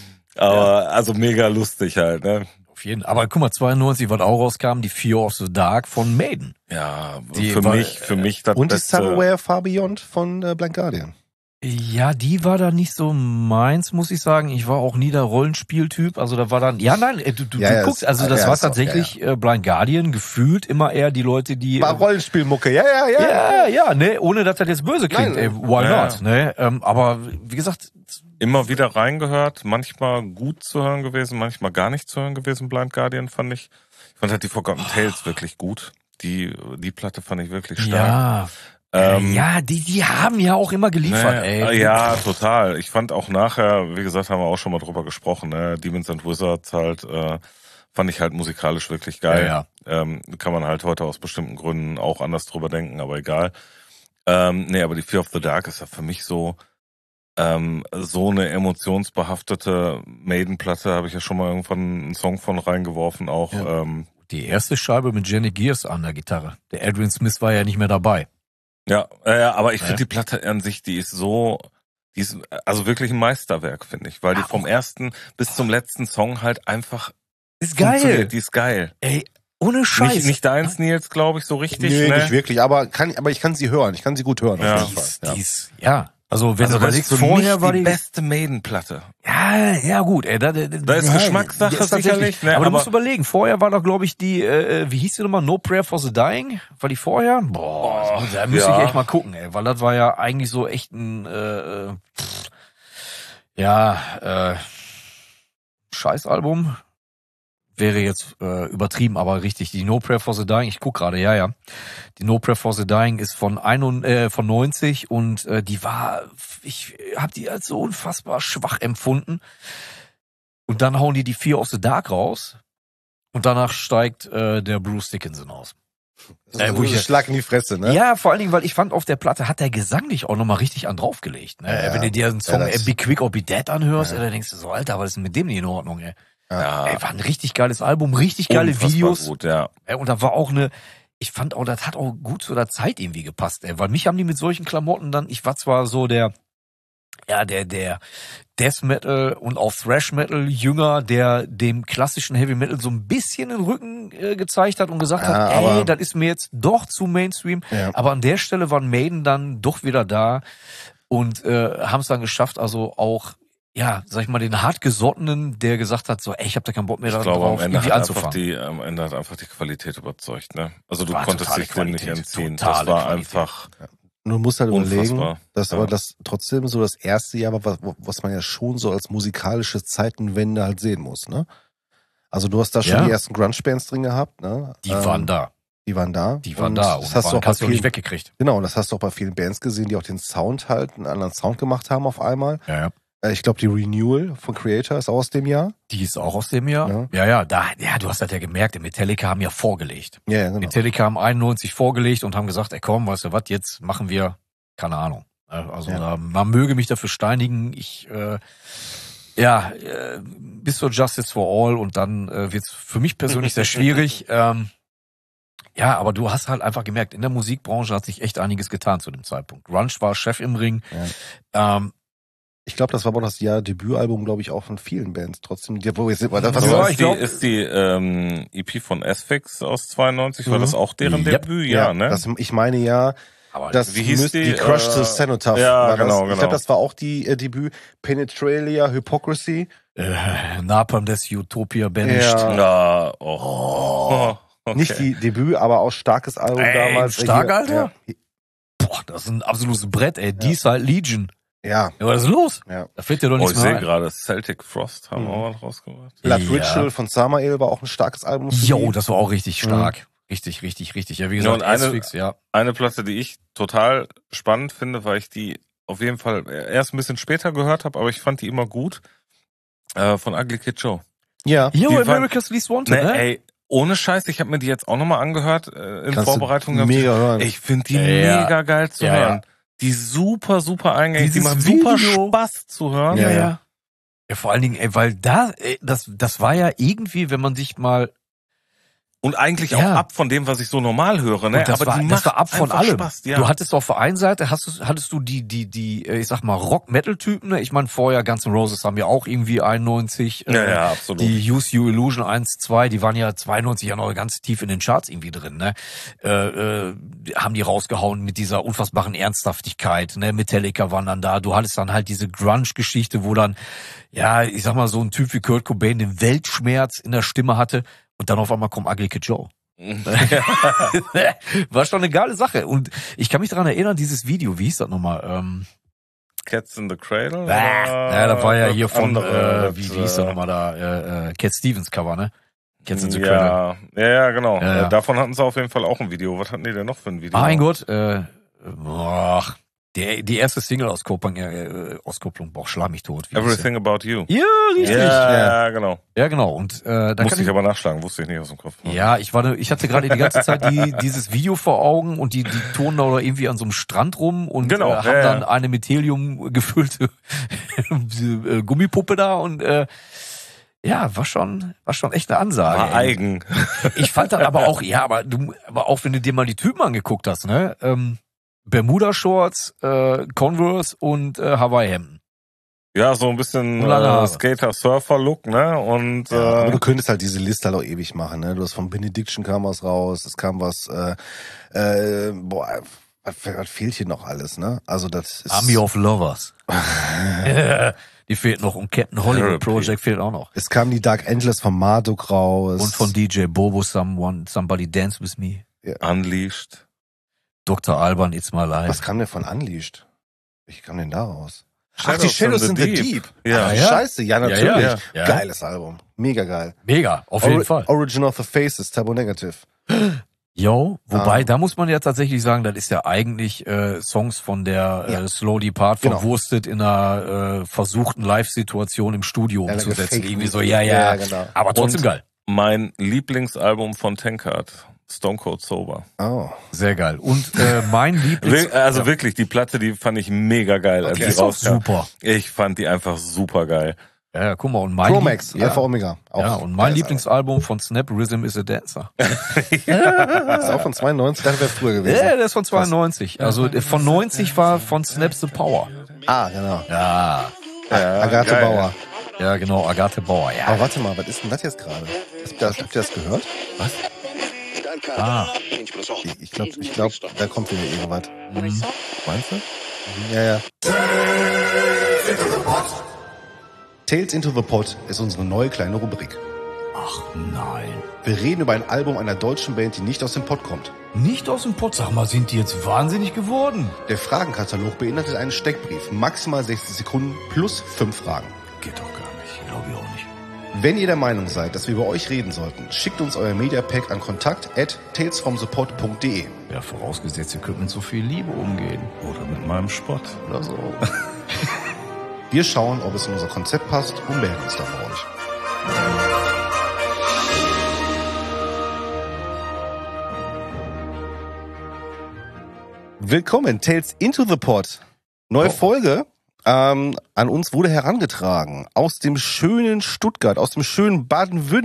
Aber also mega lustig halt, ne? Auf jeden Aber guck mal, zweiundneunzig, was auch rauskam, die Fear of the Dark von Maiden. Ja, Die für war- mich, für mich das Und die Beste. Somewhere Far Beyond von äh, Blind Guardian. Ja, die war da nicht so meins, muss ich sagen. Ich war auch nie der Rollenspieltyp. Also da war dann, ja nein, äh, du, du, Ja, du ja, guckst, ist- also das ja, war ist auch- tatsächlich äh, Blind Guardian, gefühlt immer eher die Leute, die... War Rollenspielmucke, ja, ja, ja. ja, ja, ne, ohne dass das jetzt böse klingt, Nein. ey, why Ja, not, ne, ähm, aber wie gesagt, Immer wieder reingehört, manchmal gut zu hören gewesen, manchmal gar nicht zu hören gewesen, Blind Guardian fand ich. Ich fand halt die Forgotten Tales wirklich gut. Die, die Platte fand ich wirklich stark. ja, Ähm, äh, ja, die, die haben ja auch immer geliefert, Ne, ey. ja, total. Ich fand auch nachher, wie gesagt, haben wir auch schon mal drüber gesprochen, ne, Demons and Wizards halt, äh, fand ich halt musikalisch wirklich geil. Ja, Ähm, kann man halt heute aus bestimmten Gründen auch anders drüber denken, aber egal. Ähm, nee, aber die Fear of the Dark ist ja für mich so, ähm, so eine emotionsbehaftete Maiden-Platte, habe ich ja schon mal irgendwann einen Song von reingeworfen, auch, Ja. ähm, Die erste Scheibe mit Jenny Gears an der Gitarre. Der Adrian Smith war ja nicht mehr dabei. ja, äh, aber ich Ja. finde die Platte an sich, die ist so, die ist also wirklich ein Meisterwerk, finde ich, weil die Ja, vom auch- ersten bis zum letzten Song halt einfach Ist funktioniert. Die ist geil. Ey, ohne Scheiß. Nicht, nicht deins, Nils, glaube ich, so richtig. Nee, ne? nicht wirklich, aber kann, aber ich kann sie hören. Ich kann sie gut hören. Ja. Auf jeden Die Fall. ist, Ja. die ist, ja. Also wenn Also du das überlegst, ist für vorher mich war die die, beste Maiden-Platte. ja, ja gut, ey, da, da, Da ist ja, Geschmackssache ist tatsächlich- sicherlich, ne, aber, du aber- musst überlegen, vorher war doch, glaube ich, die, äh, wie hieß die nochmal, No Prayer for the Dying? War die vorher? Boah, da müsste ja. ich echt mal gucken, ey, weil das war ja eigentlich so echt ein, äh, pff, ja, äh, Scheißalbum. Wäre jetzt äh, übertrieben, aber richtig. Die No Prayer for the Dying, ich guck gerade, ja, ja. Die No Prayer for the Dying ist von, ein, äh, von neunzig und äh, die war, ich habe die als so unfassbar schwach empfunden. Und dann hauen die die Fear of the Dark raus und danach steigt äh, der Bruce Dickinson aus. Das Äh, ist wo ein ich- Schlag in die Fresse, ne? Ja, vor allen Dingen, weil ich fand, auf der Platte hat der gesanglich auch nochmal richtig an draufgelegt. Ne? Ja, Wenn du dir einen Song ja, äh, das- Be Quick or Be Dead anhörst, Ja. ey, dann denkst du so, Alter, was ist denn mit dem nicht in Ordnung, ey? Ja, Ey, war ein richtig geiles Album, richtig geile unfassbar Videos. Gut, ja. Ey, und da war auch eine, ich fand auch, das hat auch gut zu der Zeit irgendwie gepasst, ey, weil mich haben die mit solchen Klamotten dann, ich war zwar so der, ja, der, der Death Metal und auch Thrash Metal Jünger, der dem klassischen Heavy Metal so ein bisschen den Rücken äh, gezeigt hat und gesagt Ja, hat, aber- ey, das ist mir jetzt doch zu Mainstream. Ja. Aber an der Stelle waren Maiden dann doch wieder da und äh, haben es dann geschafft, also auch, ja, sag ich mal, den hartgesottenen, der gesagt hat, so, ey, ich hab da keinen Bock mehr Ich da glaube, drauf, am Ende, irgendwie hat einfach anzufangen. die, am Ende hat einfach die Qualität überzeugt, ne? Also du War konntest totale dich dem nicht Qualität, entziehen. totale Das war Qualität. einfach, Und du musst halt überlegen, Unfassbar. dass Ja. aber das trotzdem so das erste Jahr war, was, was man ja schon so als musikalische Zeitenwende halt sehen muss, ne? Also du hast da schon Ja. die ersten Grunge-Bands drin gehabt, ne? Die Ähm, waren da, Die waren da. die waren Und da Das und hast du waren, auch bei hast du auch nicht vielen, weggekriegt. genau, und das hast du auch bei vielen Bands gesehen, die auch den Sound halt, einen anderen Sound gemacht haben auf einmal. Ja, ja. Äh, Ich glaube, die Renewal von Creator ist auch aus dem Jahr. Die ist auch aus dem Jahr. Ja. Ja, ja, da, ja, du hast das ja gemerkt, die Metallica haben ja vorgelegt. Ja, ja, genau. Metallica haben einundneunzig vorgelegt und haben gesagt, ey komm, weißt du was, jetzt machen wir, keine Ahnung. Äh, Also Ja. da, man möge mich dafür steinigen, ich, äh, ja, äh, bis zur Justice for All und dann äh, wird's für mich persönlich sehr schwierig. Ähm, ja, aber du hast halt einfach gemerkt, in der Musikbranche hat sich echt einiges getan zu dem Zeitpunkt. Grunge war Chef im Ring. Ja. Ähm, Ich glaube, das war aber das Jahr Debütalbum, glaube ich, auch von vielen Bands. Trotzdem, die- wo jetzt, was Ja, Was war ist, ich die, glaub- ist die ähm, E P von Asphyx aus zweiundneunzig? War Mhm. das auch deren Yep. Debüt? Ja, ne? Das, ich meine ja, Aber das wie hieß müsst- die? die Crush Äh, the Cenotaph ja, war das. genau, Ich genau. glaube, das war auch die äh, Debüt. Penetralia, Hypocrisy. äh, Napalm Death, Utopia, Banished. Ja. Na, oh. oh. Okay. Nicht die Debüt, aber auch starkes Album Ey, damals. stark, Hier- Alter. Ja. Boah, das ist ein absolutes Brett, ey. D-Side Legion. ja. Ja, was ist los? Ja. Da fällt dir doch Oh, nichts ich sehe mehr ein. gerade, Celtic Frost haben Mhm. auch was rausgebracht. Blood Ja. Ritual von Samael war auch ein starkes Album. für Jo, die. das war auch richtig stark. Richtig, richtig, richtig. Ja, wie Ja, gesagt, und eine- Asphyx, ja. Eine Platte, die ich total spannend finde, weil ich die auf jeden Fall erst ein bisschen später gehört habe, aber ich fand die immer gut, äh, von Ugly Kid Joe. Ja. Yo, Die waren- America's Least Wanted, Ne, ne? ey, ohne Scheiß, ich habe mir die jetzt auch nochmal angehört äh, in Kannst Vorbereitung. du mega hören. Ich finde die Ja. mega geil zu Ja, hören. Die super, super eingängig. Die Dieses machen super Video. Spaß zu hören. Ja, ja. Ja, vor allen Dingen, ey, weil da, ey, das, das war ja irgendwie, wenn man sich mal, Und eigentlich Ja. auch ab von dem, was ich so normal höre. Ne? und das, Aber war, die das war macht ab von einfach allem. Spaß, ja. Du hattest auf der einen Seite, hast du, hattest du die, die, die, äh, ich sag mal, Rock-Metal-Typen, ne? Ich meine, vorher Guns N' Roses haben ja auch irgendwie einundneunzig, äh, ja, ja, absolut. die Use You Illusion eins, zwei, die waren ja zweiundneunzig ja noch ganz tief in den Charts irgendwie drin, ne? Äh, äh, haben die rausgehauen mit dieser unfassbaren Ernsthaftigkeit, ne? Metallica waren dann da. Du hattest dann halt diese Grunge-Geschichte, wo dann, ja, ich sag mal, so ein Typ wie Kurt Cobain den Weltschmerz in der Stimme hatte und dann auf einmal kommt Ugly Kid Joe. War schon eine geile Sache. Und ich kann mich daran erinnern, dieses Video, wie hieß das nochmal? Ähm, Cats in the Cradle? Ah, ja, da war ja hier von, andere, äh, wie, wie hieß der nochmal da? Äh, äh, Cat Stevens Cover, ne? Cats in the Cradle. Ja, ja, ja, genau. Ja, ja. Äh, Davon hatten sie auf jeden Fall auch ein Video. Was hatten die denn noch für ein Video? Mein Gott, äh, boah, die, die erste Single-Auskopplung, äh, Auskopplung, boah, schlag mich tot. Wie hieß Everything About You. der? Ja, richtig. Ja, Ja, ja, genau. ja genau. Und äh, da Musste kann ich aber nachschlagen, wusste ich nicht aus dem Kopf. Ja, ich war, ne- ich hatte gerade die ganze Zeit die, dieses Video vor Augen und die, die turnen da oder irgendwie an so einem Strand rum und Genau, äh, haben ja, ja. dann eine mit Helium gefüllte äh, Gummipuppe da und äh, ja, war schon, war schon echt eine Ansage. War ey. eigen. Ich fand dann aber auch, ja, aber du, aber auch wenn du dir mal die Typen angeguckt hast, ne, ähm, Bermuda-Shorts, äh, Converse und äh, Hawaii-Hemden. Ja, so ein bisschen Und lange äh, Haare. Skater-Surfer-Look, ne? Und Ja, aber äh, du könntest halt diese Liste halt auch ewig machen, ne? Du hast von Benediction kam was raus, es kam was, äh, äh, boah, was, was fehlt hier noch alles, ne? Also das ist... Army of Lovers. Die fehlt noch und Captain Hollywood Therapy. Project fehlt auch noch. Es kam die Dark Endless von Marduk raus. Und von D J Bobo, Someone, Somebody Dance With Me. Unleashed. Doktor Alban, It's My Life. Was kam denn von Unleashed? Wie kam denn da raus? Ach, Shadows die Shadows in in the the Deep. Deep. Ja. Ach, ja. Scheiße, ja, natürlich. Ja, ja. Ja. Geiles Album. Mega geil. Mega, auf jeden Ori- Fall. Origin of the Faces, Turbo Negative. Yo, wobei, Ah. da muss man ja tatsächlich sagen, das ist ja eigentlich äh, Songs von der Ja. äh, Slow Depart Genau. verwurstet in einer äh, versuchten Live-Situation im Studio Ja, umzusetzen. gefakten. Irgendwie so, ja, ja, Ja, genau. aber trotzdem Und- geil. Mein Lieblingsalbum von Tankard. Stone Cold Sober. Oh. Sehr geil. Und äh, mein Lieblings... Wir- Also ja, wirklich, die Platte, die fand ich mega geil, als Okay. die ist auch rauskam. super. Ich fand die einfach super geil. Ja, ja, guck mal, und mein Chromax, Lieb- ja, Alpha Omega. Auch ja, und mein geiles Lieblingsalbum von Snap, Rhythm is a Dancer. Album. Das ist auch von zweiundneunzig, das wäre früher gewesen. Ja, der ist von zweiundneunzig. Also äh, von neunzig war von Snap the Power. Ah, genau. Ja, Ja, Agathe geil. Bauer. ja genau, Agathe Bauer. Ja. Aber warte mal, was ist denn das jetzt gerade? Habt ihr, habt ihr das gehört? Ah. Ich, ich glaube, ich glaub, da kommt wieder irgendwas. Mhm. Meinst du? Ja, ja. Tales into the Pot ist unsere neue kleine Rubrik. Ach nein. Wir reden über ein Album einer deutschen Band, die nicht aus dem Pott kommt. Nicht aus dem Pott. Sag mal, sind die jetzt wahnsinnig geworden? Der Fragenkatalog beinhaltet einen Steckbrief, maximal sechzig Sekunden plus fünf Fragen. Geht doch gar nicht. Glaube ich auch nicht. Wenn ihr der Meinung seid, dass wir über euch reden sollten, schickt uns euer Mediapack an kontakt at talesfromthepod punkt de. Ja, vorausgesetzt, ihr könnt mit so viel Liebe umgehen. Oder mit meinem Spott. Oder so. Wir schauen, ob es in unser Konzept passt und melden uns dann bei euch. Willkommen, Tales into the Pod. Neue Oh. Folge. Ähm, an uns wurde herangetragen aus dem schönen Stuttgart, aus dem schönen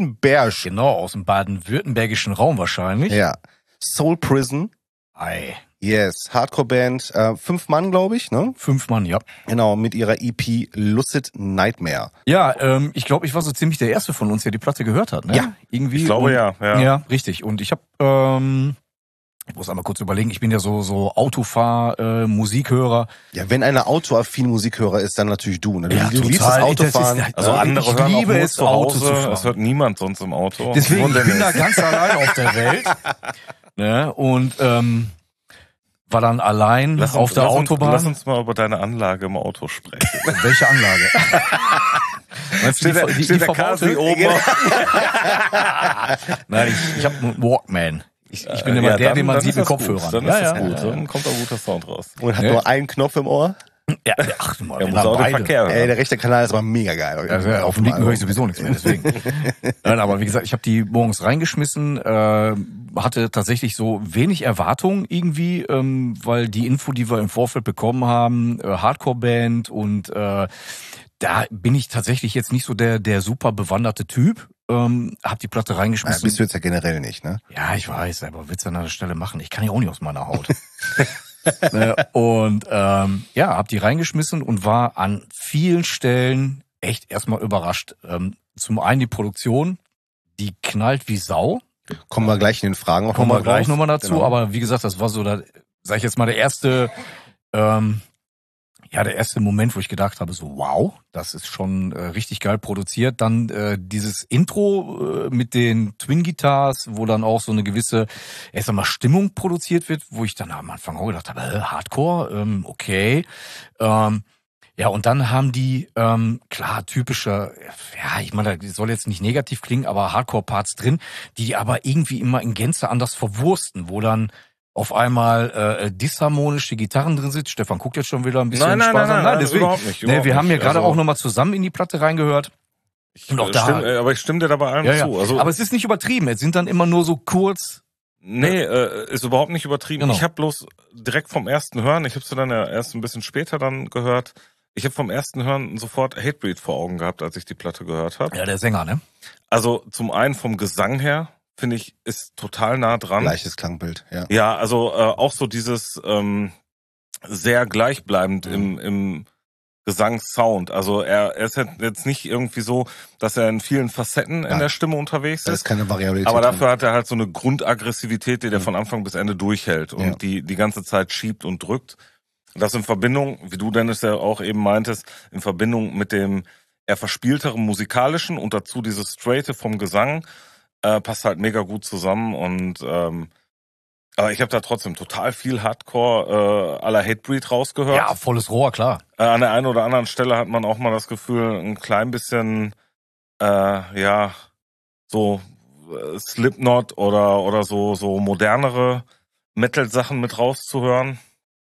Baden-Württemberg. Genau, aus dem baden-württembergischen Raum wahrscheinlich. Ja. Soul Prison. Ei. Yes, Hardcore-Band, äh, fünf Mann, glaube ich, ne? Fünf Mann, ja. Genau, mit ihrer E P Lucid Nightmare. Ja, ähm, ich glaube, ich war so ziemlich der Erste von uns, der die Platte gehört hat, ne? Ja. Irgendwie. Ich glaube, und, ja, ja. Ja, richtig. Und ich habe, ähm, ich muss einmal kurz überlegen, ich bin ja so so Autofahr, äh, Musikhörer. Ja, wenn einer autoaffin Musikhörer ist, dann natürlich du. Ne? Du, Ja, du liebst das total. Autofahren. Das ist- Also Ja, andere ich hören liebe auch nur es, zu Auto zu Hause. fahren. Das hört niemand sonst im Auto. Deswegen, ich bin Wundern da ist. ganz allein auf der Welt. Ne? Und ähm, war dann allein Lass uns, auf der lass Autobahn. Uns, lass uns mal über deine Anlage im Auto sprechen. Welche Anlage? Meinst du, Steht der, die, die, steht die der verbaute? Kasi oben auf? Nein, ich, ich habe einen Walkman. Ich, ich bin immer Ja, der, dann- den man dann sieht ist mit das gut. Kopfhörern. Dann ja, ist das ja, gut. ja, ja. Dann kommt auch ein guter Sound raus. Und hat Ja. nur einen Knopf im Ohr. Ja, ach, mal, Er wenn muss er auch den beide- Verkehr Ey, hören. der rechte Kanal ist aber mega geil. Also, auf dem linken höre ich sowieso nichts mehr, deswegen. Nein, aber wie gesagt, ich habe die morgens reingeschmissen, äh, hatte tatsächlich so wenig Erwartungen irgendwie, ähm, weil die Info, die wir im Vorfeld bekommen haben, äh, Hardcore-Band und äh, da bin ich tatsächlich jetzt nicht so der der super bewanderte Typ. Ähm, hab die Platte Ja, reingeschmissen. bist du jetzt ja generell nicht, ne? Ja, ich weiß, aber willst du an der Stelle machen? Ich kann ja auch nicht aus meiner Haut. Ne, und ähm, ja, hab die reingeschmissen und war an vielen Stellen echt erstmal überrascht. Ähm, zum einen die Produktion, die knallt wie Sau. Kommen wir gleich in den Fragen auch Kommen wir nochmal gleich drauf. nochmal dazu. Genau. Aber wie gesagt, das war so, da, sag ich jetzt mal, der erste, ähm, ja, der erste Moment, wo ich gedacht habe, so wow, das ist schon äh, richtig geil produziert. Dann äh, dieses Intro äh, mit den Twin Guitars, wo dann auch so eine gewisse, erst einmal Stimmung produziert wird, wo ich dann am Anfang auch gedacht habe, äh, Hardcore, ähm, okay. Ähm, ja, und dann haben die, ähm, klar, typische, ja, ich meine, das soll jetzt nicht negativ klingen, aber Hardcore-Parts drin, die aber irgendwie immer in Gänze anders verwursten, wo dann auf einmal äh, disharmonische Gitarren drin sind. Stefan guckt jetzt schon wieder ein bisschen Nein, nein, sparsam. nein, nein, deswegen, überhaupt nicht, ne, überhaupt wir haben ja nicht. gerade Also- auch nochmal zusammen in die Platte reingehört. Ich, Und auch äh, da- stimm, äh, aber ich stimme dir dabei allem Ja, ja. zu. Also, Aber es ist nicht übertrieben. Es sind dann immer nur so kurz. nee, äh, ist überhaupt nicht übertrieben. Genau. Ich habe bloß direkt vom ersten Hören, ich habe es dann ja erst ein bisschen später dann gehört, ich habe vom ersten Hören sofort Hatebreed vor Augen gehabt, als ich die Platte gehört habe. Ja, der Sänger, ne? Also zum einen vom Gesang her, finde ich, ist total nah dran. Gleiches Klangbild, ja. Ja, also äh, auch so dieses ähm, sehr gleichbleibend im, im Gesangssound. Also er, er ist jetzt nicht irgendwie so, dass er in vielen Facetten in Nein. der Stimme unterwegs Da ist. ist keine Variabilität. Aber drin. dafür hat er halt so eine Grundaggressivität, die der von Anfang bis Ende durchhält und Ja. die die ganze Zeit schiebt und drückt. Das in Verbindung, wie du Dennis ja auch eben meintest, in Verbindung mit dem eher verspielteren musikalischen und dazu dieses Straighte vom Gesang, äh, passt halt mega gut zusammen und ähm, aber ich habe da trotzdem total viel Hardcore äh, à la Hatebreed rausgehört. Ja, volles Rohr, klar. Äh, an der einen oder anderen Stelle hat man auch mal das Gefühl, ein klein bisschen, äh, ja, so äh, Slipknot oder oder so so modernere Metal-Sachen mit rauszuhören.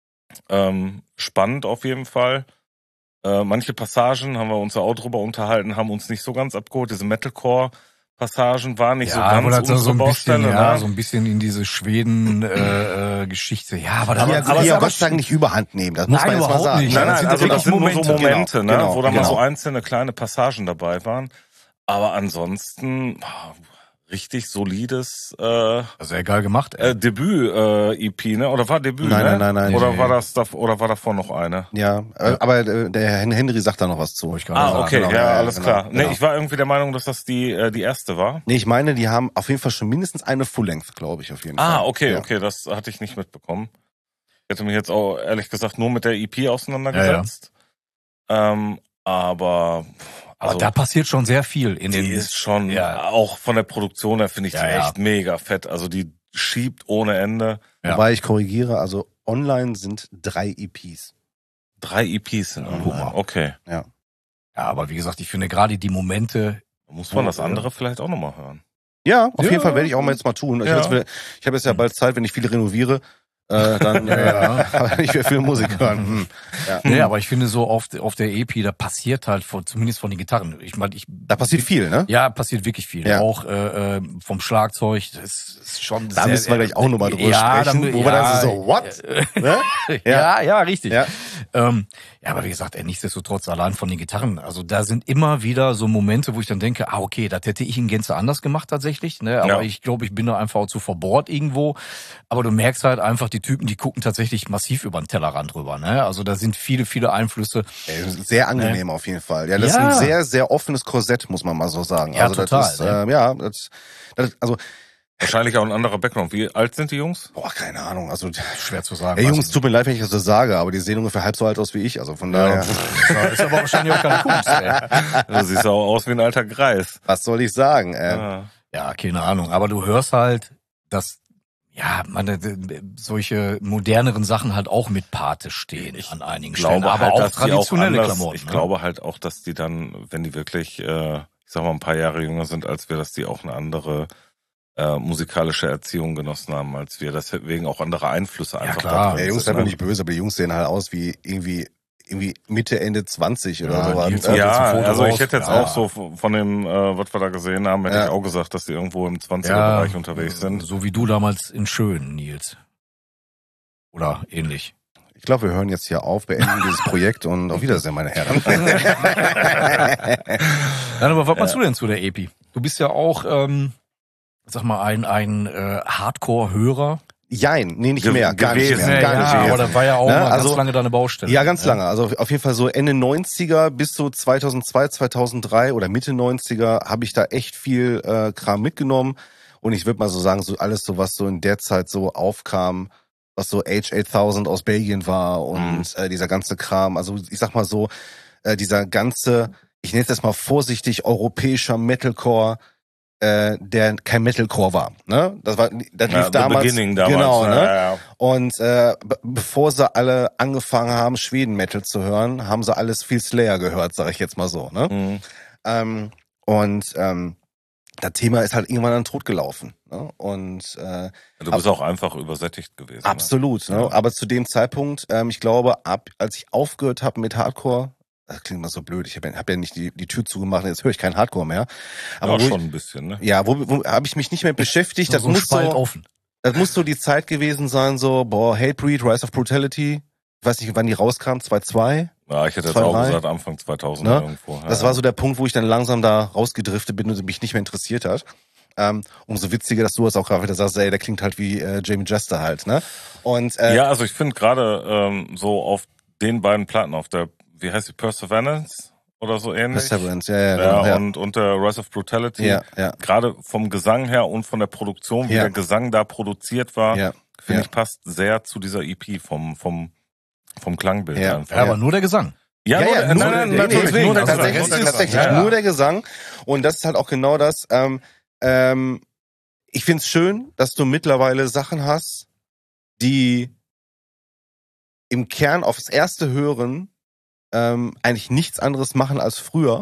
Ähm, spannend auf jeden Fall. Äh, manche Passagen, haben wir uns ja auch drüber unterhalten, haben uns nicht so ganz abgeholt. Diese Metalcore-Passagen waren nicht so Ja, wo ganz das so unsere ein bisschen, Baustelle. ja, ne? so ein bisschen in diese Schweden-Geschichte. ja, aber da die ja, aber die ja aber- Gott sei Dank nicht überhand nehmen. Das Nein, muss man jetzt mal überhaupt sagen. nicht. Nein, Ja, nein, das also sind das sind nur so Momente. Momente, Genau, ne, genau, wo da mal genau. so einzelne kleine Passagen dabei waren. Aber ansonsten boah, richtig solides äh, Sehr geil gemacht, ey. äh, Debüt äh, E P, ne? Oder war Debüt, Nein, ne? nein, nein, nein. Oder Nee. war das da, oder war davor noch eine? Ja, äh, aber äh, der Herr Henry sagt da noch was zu. Ich gerade Ah, sagen. okay, genau, ja, ja, alles genau, klar. genau. Nee, ich war irgendwie der Meinung, dass das die äh, die erste war. Nee, ich meine, die haben auf jeden Fall schon mindestens eine Full-Length, glaube ich, auf jeden Fall. Ah, okay, ja. okay, das hatte ich nicht mitbekommen. Ich hätte mich jetzt auch ehrlich gesagt nur mit der E P auseinandergesetzt. Ähm, aber Aber also, da passiert schon sehr viel in die den. ist schon, Ja. auch von der Produktion her finde ich Ja, die ja. echt mega fett. Also die schiebt ohne Ende. Ja. Wobei ich korrigiere, also online sind drei E Ps. Drei E Ps sind Guck online. mal. Okay. Ja, aber wie gesagt, ich finde gerade die Momente. Da muss man Oh, das andere ja. vielleicht auch nochmal hören. Ja, auf Ja. jeden Fall werde ich auch mal jetzt mal tun. Ich, Ja. ja. ich habe jetzt ja bald Zeit, wenn ich viel renoviere, äh, dann Ja, ja. äh, ich werde viel Musik hören. Hm. Ja. Nee, aber ich finde so auf, auf der E P, da passiert halt von, zumindest von den Gitarren. Ich meine, ich. Da passiert viel, ne? Ja, passiert wirklich viel. Ja. Auch äh, äh, vom Schlagzeug, das ist schon Da sehr, müssen wir gleich auch nochmal drüber ja, sprechen, dann- wo wir ja, dann so, what? Ne? Ja, ja, richtig. Ja. Ähm, ja, aber wie gesagt, ey, nichtsdestotrotz allein von den Gitarren. Also da sind immer wieder so Momente, wo ich dann denke, ah okay, das hätte ich in Gänze anders gemacht tatsächlich. Ne? Aber Ja. ich glaube, ich bin da einfach auch zu verbohrt irgendwo. Aber du merkst halt einfach, die Typen, die gucken tatsächlich massiv über den Tellerrand rüber. Ne? Also da sind viele, viele Einflüsse. Ey, sehr angenehm auf jeden Fall. Ja, das Ja. ist ein sehr, sehr offenes Korsett, muss man mal so sagen. Ja, also total, das ist, ne? ähm, ja, das, das, also, Wahrscheinlich auch ein anderer Background. Wie alt sind die Jungs? boah, keine Ahnung. Also, Schwer zu sagen. ey, weiß Jungs, ich tut mir leid, wenn ich das so sage, aber die sehen ungefähr halb so alt aus wie ich. Also von daher, nicht. Ja, ist aber wahrscheinlich auch keine Kunst. Ey. Du siehst auch aus wie ein alter Greis. was soll ich sagen? Äh, Ah. Ja, keine Ahnung. Aber du hörst halt, dass ja, man, äh, solche moderneren Sachen halt auch mit Pate stehen Ich an einigen Ich glaube Stellen. Aber halt, auch dass die traditionelle auch anders, Klamotten. Ich ne? glaube halt auch, dass die dann, wenn die wirklich, äh, ich sag mal, ein paar Jahre jünger sind als wir, dass die auch eine andere äh, musikalische Erziehung genossen haben als wir. Deswegen auch andere Einflüsse einfach klar. da drin ey, Jungs, sind, seid mir ne? nicht böse, aber die Jungs sehen halt aus wie irgendwie, irgendwie Mitte, Ende zwanzig oder Ja, sowas. Nils ne? hat jetzt Ja, ein Foto also raus. ich hätte jetzt Ja. auch so von dem, äh, was wir da gesehen haben, hätte Ja. ich auch gesagt, dass die irgendwo im zwanziger-Bereich unterwegs sind. So wie du damals in Schön, Nils. Oder ähnlich. Ich glaube, wir hören jetzt hier auf, beenden dieses Projekt und auf Wiedersehen, meine Herren. Nein, aber was meinst du denn zu der Epi? Du bist ja auch, ähm, sag mal, ein, ein äh, Hardcore-Hörer. Jein, nee, nicht Ge- mehr, gar nicht gewesen, mehr, gar ja, nicht aber mehr. das war ja auch Ne, mal also- ganz lange deine Baustelle. Ja, ganz ne? lange. Also auf jeden Fall so Ende neunziger bis so zweitausendzwei, zweitausenddrei oder Mitte neunziger habe ich da echt viel äh, Kram mitgenommen. Und ich würde mal so sagen, so alles so, was so in der Zeit so aufkam, was so H achttausend aus Belgien war und Mhm. äh, dieser ganze Kram. Also ich sag mal so, äh, dieser ganze, ich nenne es jetzt mal vorsichtig, europäischer Metalcore, äh, der kein Metalcore war. Ne? Das war, das Ja, lief the damals. beginning damals. Genau, ja, ne? ja, ja. Und äh, be bevor sie alle angefangen haben, Schweden-Metal zu hören, haben sie alles viel Slayer gehört, sag ich jetzt mal so. Ne? Mhm. Ähm, und ähm, das Thema ist halt irgendwann an den Tod gelaufen. Ne? Und äh, Du bist auch einfach übersättigt gewesen. absolut. Ne? Ja. Aber zu dem Zeitpunkt, ähm, ich glaube, ab als ich aufgehört habe mit Hardcore, das klingt mal so blöd, ich habe ja, hab ja nicht die, die Tür zugemacht, jetzt höre ich keinen Hardcore mehr. Ne? Aber Aber wo schon ein bisschen, ne? ich, ja, wo, wo habe ich mich nicht mehr beschäftigt? Das so ein muss Spalt so, offen. das muss so die Zeit gewesen sein, so, boah, Hatebreed, Rise of Brutality. Ich weiß nicht, wann die rauskam, zwei Komma zwei. Ja, ich hätte jetzt Zwei, auch drei. gesagt Anfang zweitausend Ne? irgendwo. Das ja. war so der Punkt, wo ich dann langsam da rausgedriftet bin und mich nicht mehr interessiert hat. Ähm, umso witziger, dass du das auch gerade wieder sagst, ey, der klingt halt wie äh, Jamie Jester halt, ne? Und äh, Ja, also ich finde gerade ähm, so auf den beiden Platten, auf der, wie heißt die, Perseverance oder so ähnlich. Perseverance, ja, ja, Ja, genau, ja. und, und der Rise of Brutality. Ja, ja, Gerade vom Gesang her und von der Produktion, wie Ja. der Gesang da produziert war, ja. finde ja. ich, passt sehr zu dieser E P vom, vom, vom Klangbild Ja. einfach. Ja, aber nur der Gesang. Ja, Ja, nur, ja, der- nur, nein, nein, nee, natürlich, deswegen, nur der Gesang. tatsächlich, nur der Gesang. tatsächlich Ja, ja. nur der Gesang. Und das ist halt auch genau das. Ähm, ähm, ich find's schön, dass du mittlerweile Sachen hast, die im Kern aufs erste Hören ähm, eigentlich nichts anderes machen als früher.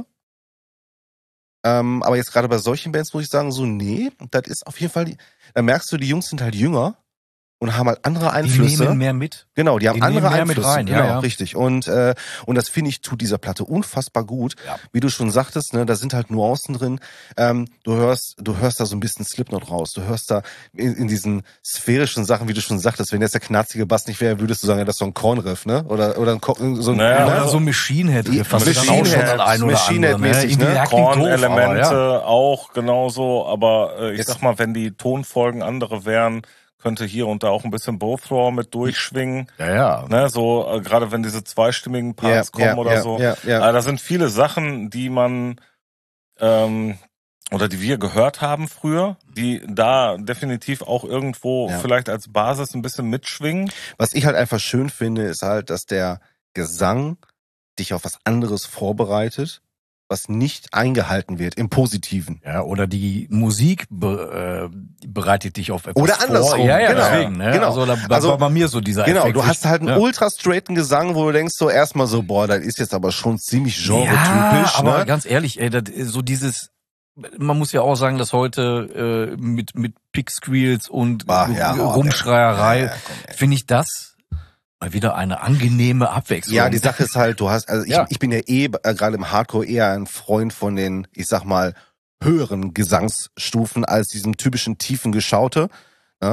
Ähm, aber jetzt gerade bei solchen Bands muss ich sagen, so, nee, das ist auf jeden Fall, die, da merkst du, die Jungs sind halt jünger und haben halt andere Die Einflüsse. nehmen mehr mit. Genau, die haben Die andere nehmen mehr mit Einflüsse. rein, ja, genau, ja. richtig. Und äh, und das finde ich tut dieser Platte unfassbar gut. Ja. Wie du schon sagtest, ne, da sind halt Nuancen drin. Ähm, du hörst, du hörst da so ein bisschen Slipknot raus. Du hörst da in, in diesen sphärischen Sachen, wie du schon sagtest, wenn jetzt der knarzige Bass nicht wäre, würdest du sagen, ja, das ist so ein Kornriff, ne? Oder oder ein Ko- so ein Naja, ne? Oder so ein Machine Head Riff, was du dann auch schon an ein oder Machine andere, Head-mäßig, ne? ne? Ja, klingt doof, Korn-Elemente aber ja. auch genauso, aber äh, ich Jetzt- sag mal, wenn die Tonfolgen andere wären, könnte hier und da auch ein bisschen Bothrow mit durchschwingen. Ja, ja. Ne, so äh, gerade wenn diese zweistimmigen Parts Ja, kommen ja, oder ja, so. ja, ja. Aber da sind viele Sachen, die man ähm, oder die wir gehört haben früher, die da definitiv auch irgendwo Ja. vielleicht als Basis ein bisschen mitschwingen. Was ich halt einfach schön finde, ist halt, dass der Gesang dich auf was anderes vorbereitet, was nicht eingehalten wird, im Positiven. Ja, oder die Musik be, äh, bereitet dich auf etwas Oder vor. andersrum, Ja, ja, genau. deswegen. Ne? Genau. Also da Also- war bei mir so dieser Genau, Effekt. du hast halt einen ja. ultra straighten Gesang, wo du denkst so erstmal so, boah, das ist jetzt aber schon ziemlich genretypisch, ja, aber ne? ganz ehrlich, ey, das, ist so dieses, man muss ja auch sagen, dass heute äh, mit mit Pick-Squeals und Ach, ja, G- oh, Rumschreierei, Ja, ja, komm, ey. finde ich das mal wieder eine angenehme Abwechslung. Ja, die Sache ist halt, du hast, also ich, Ja. ich bin ja eh äh, gerade im Hardcore eher ein Freund von den, ich sag mal, höheren Gesangsstufen als diesem typischen tiefen Geschaute. Ja?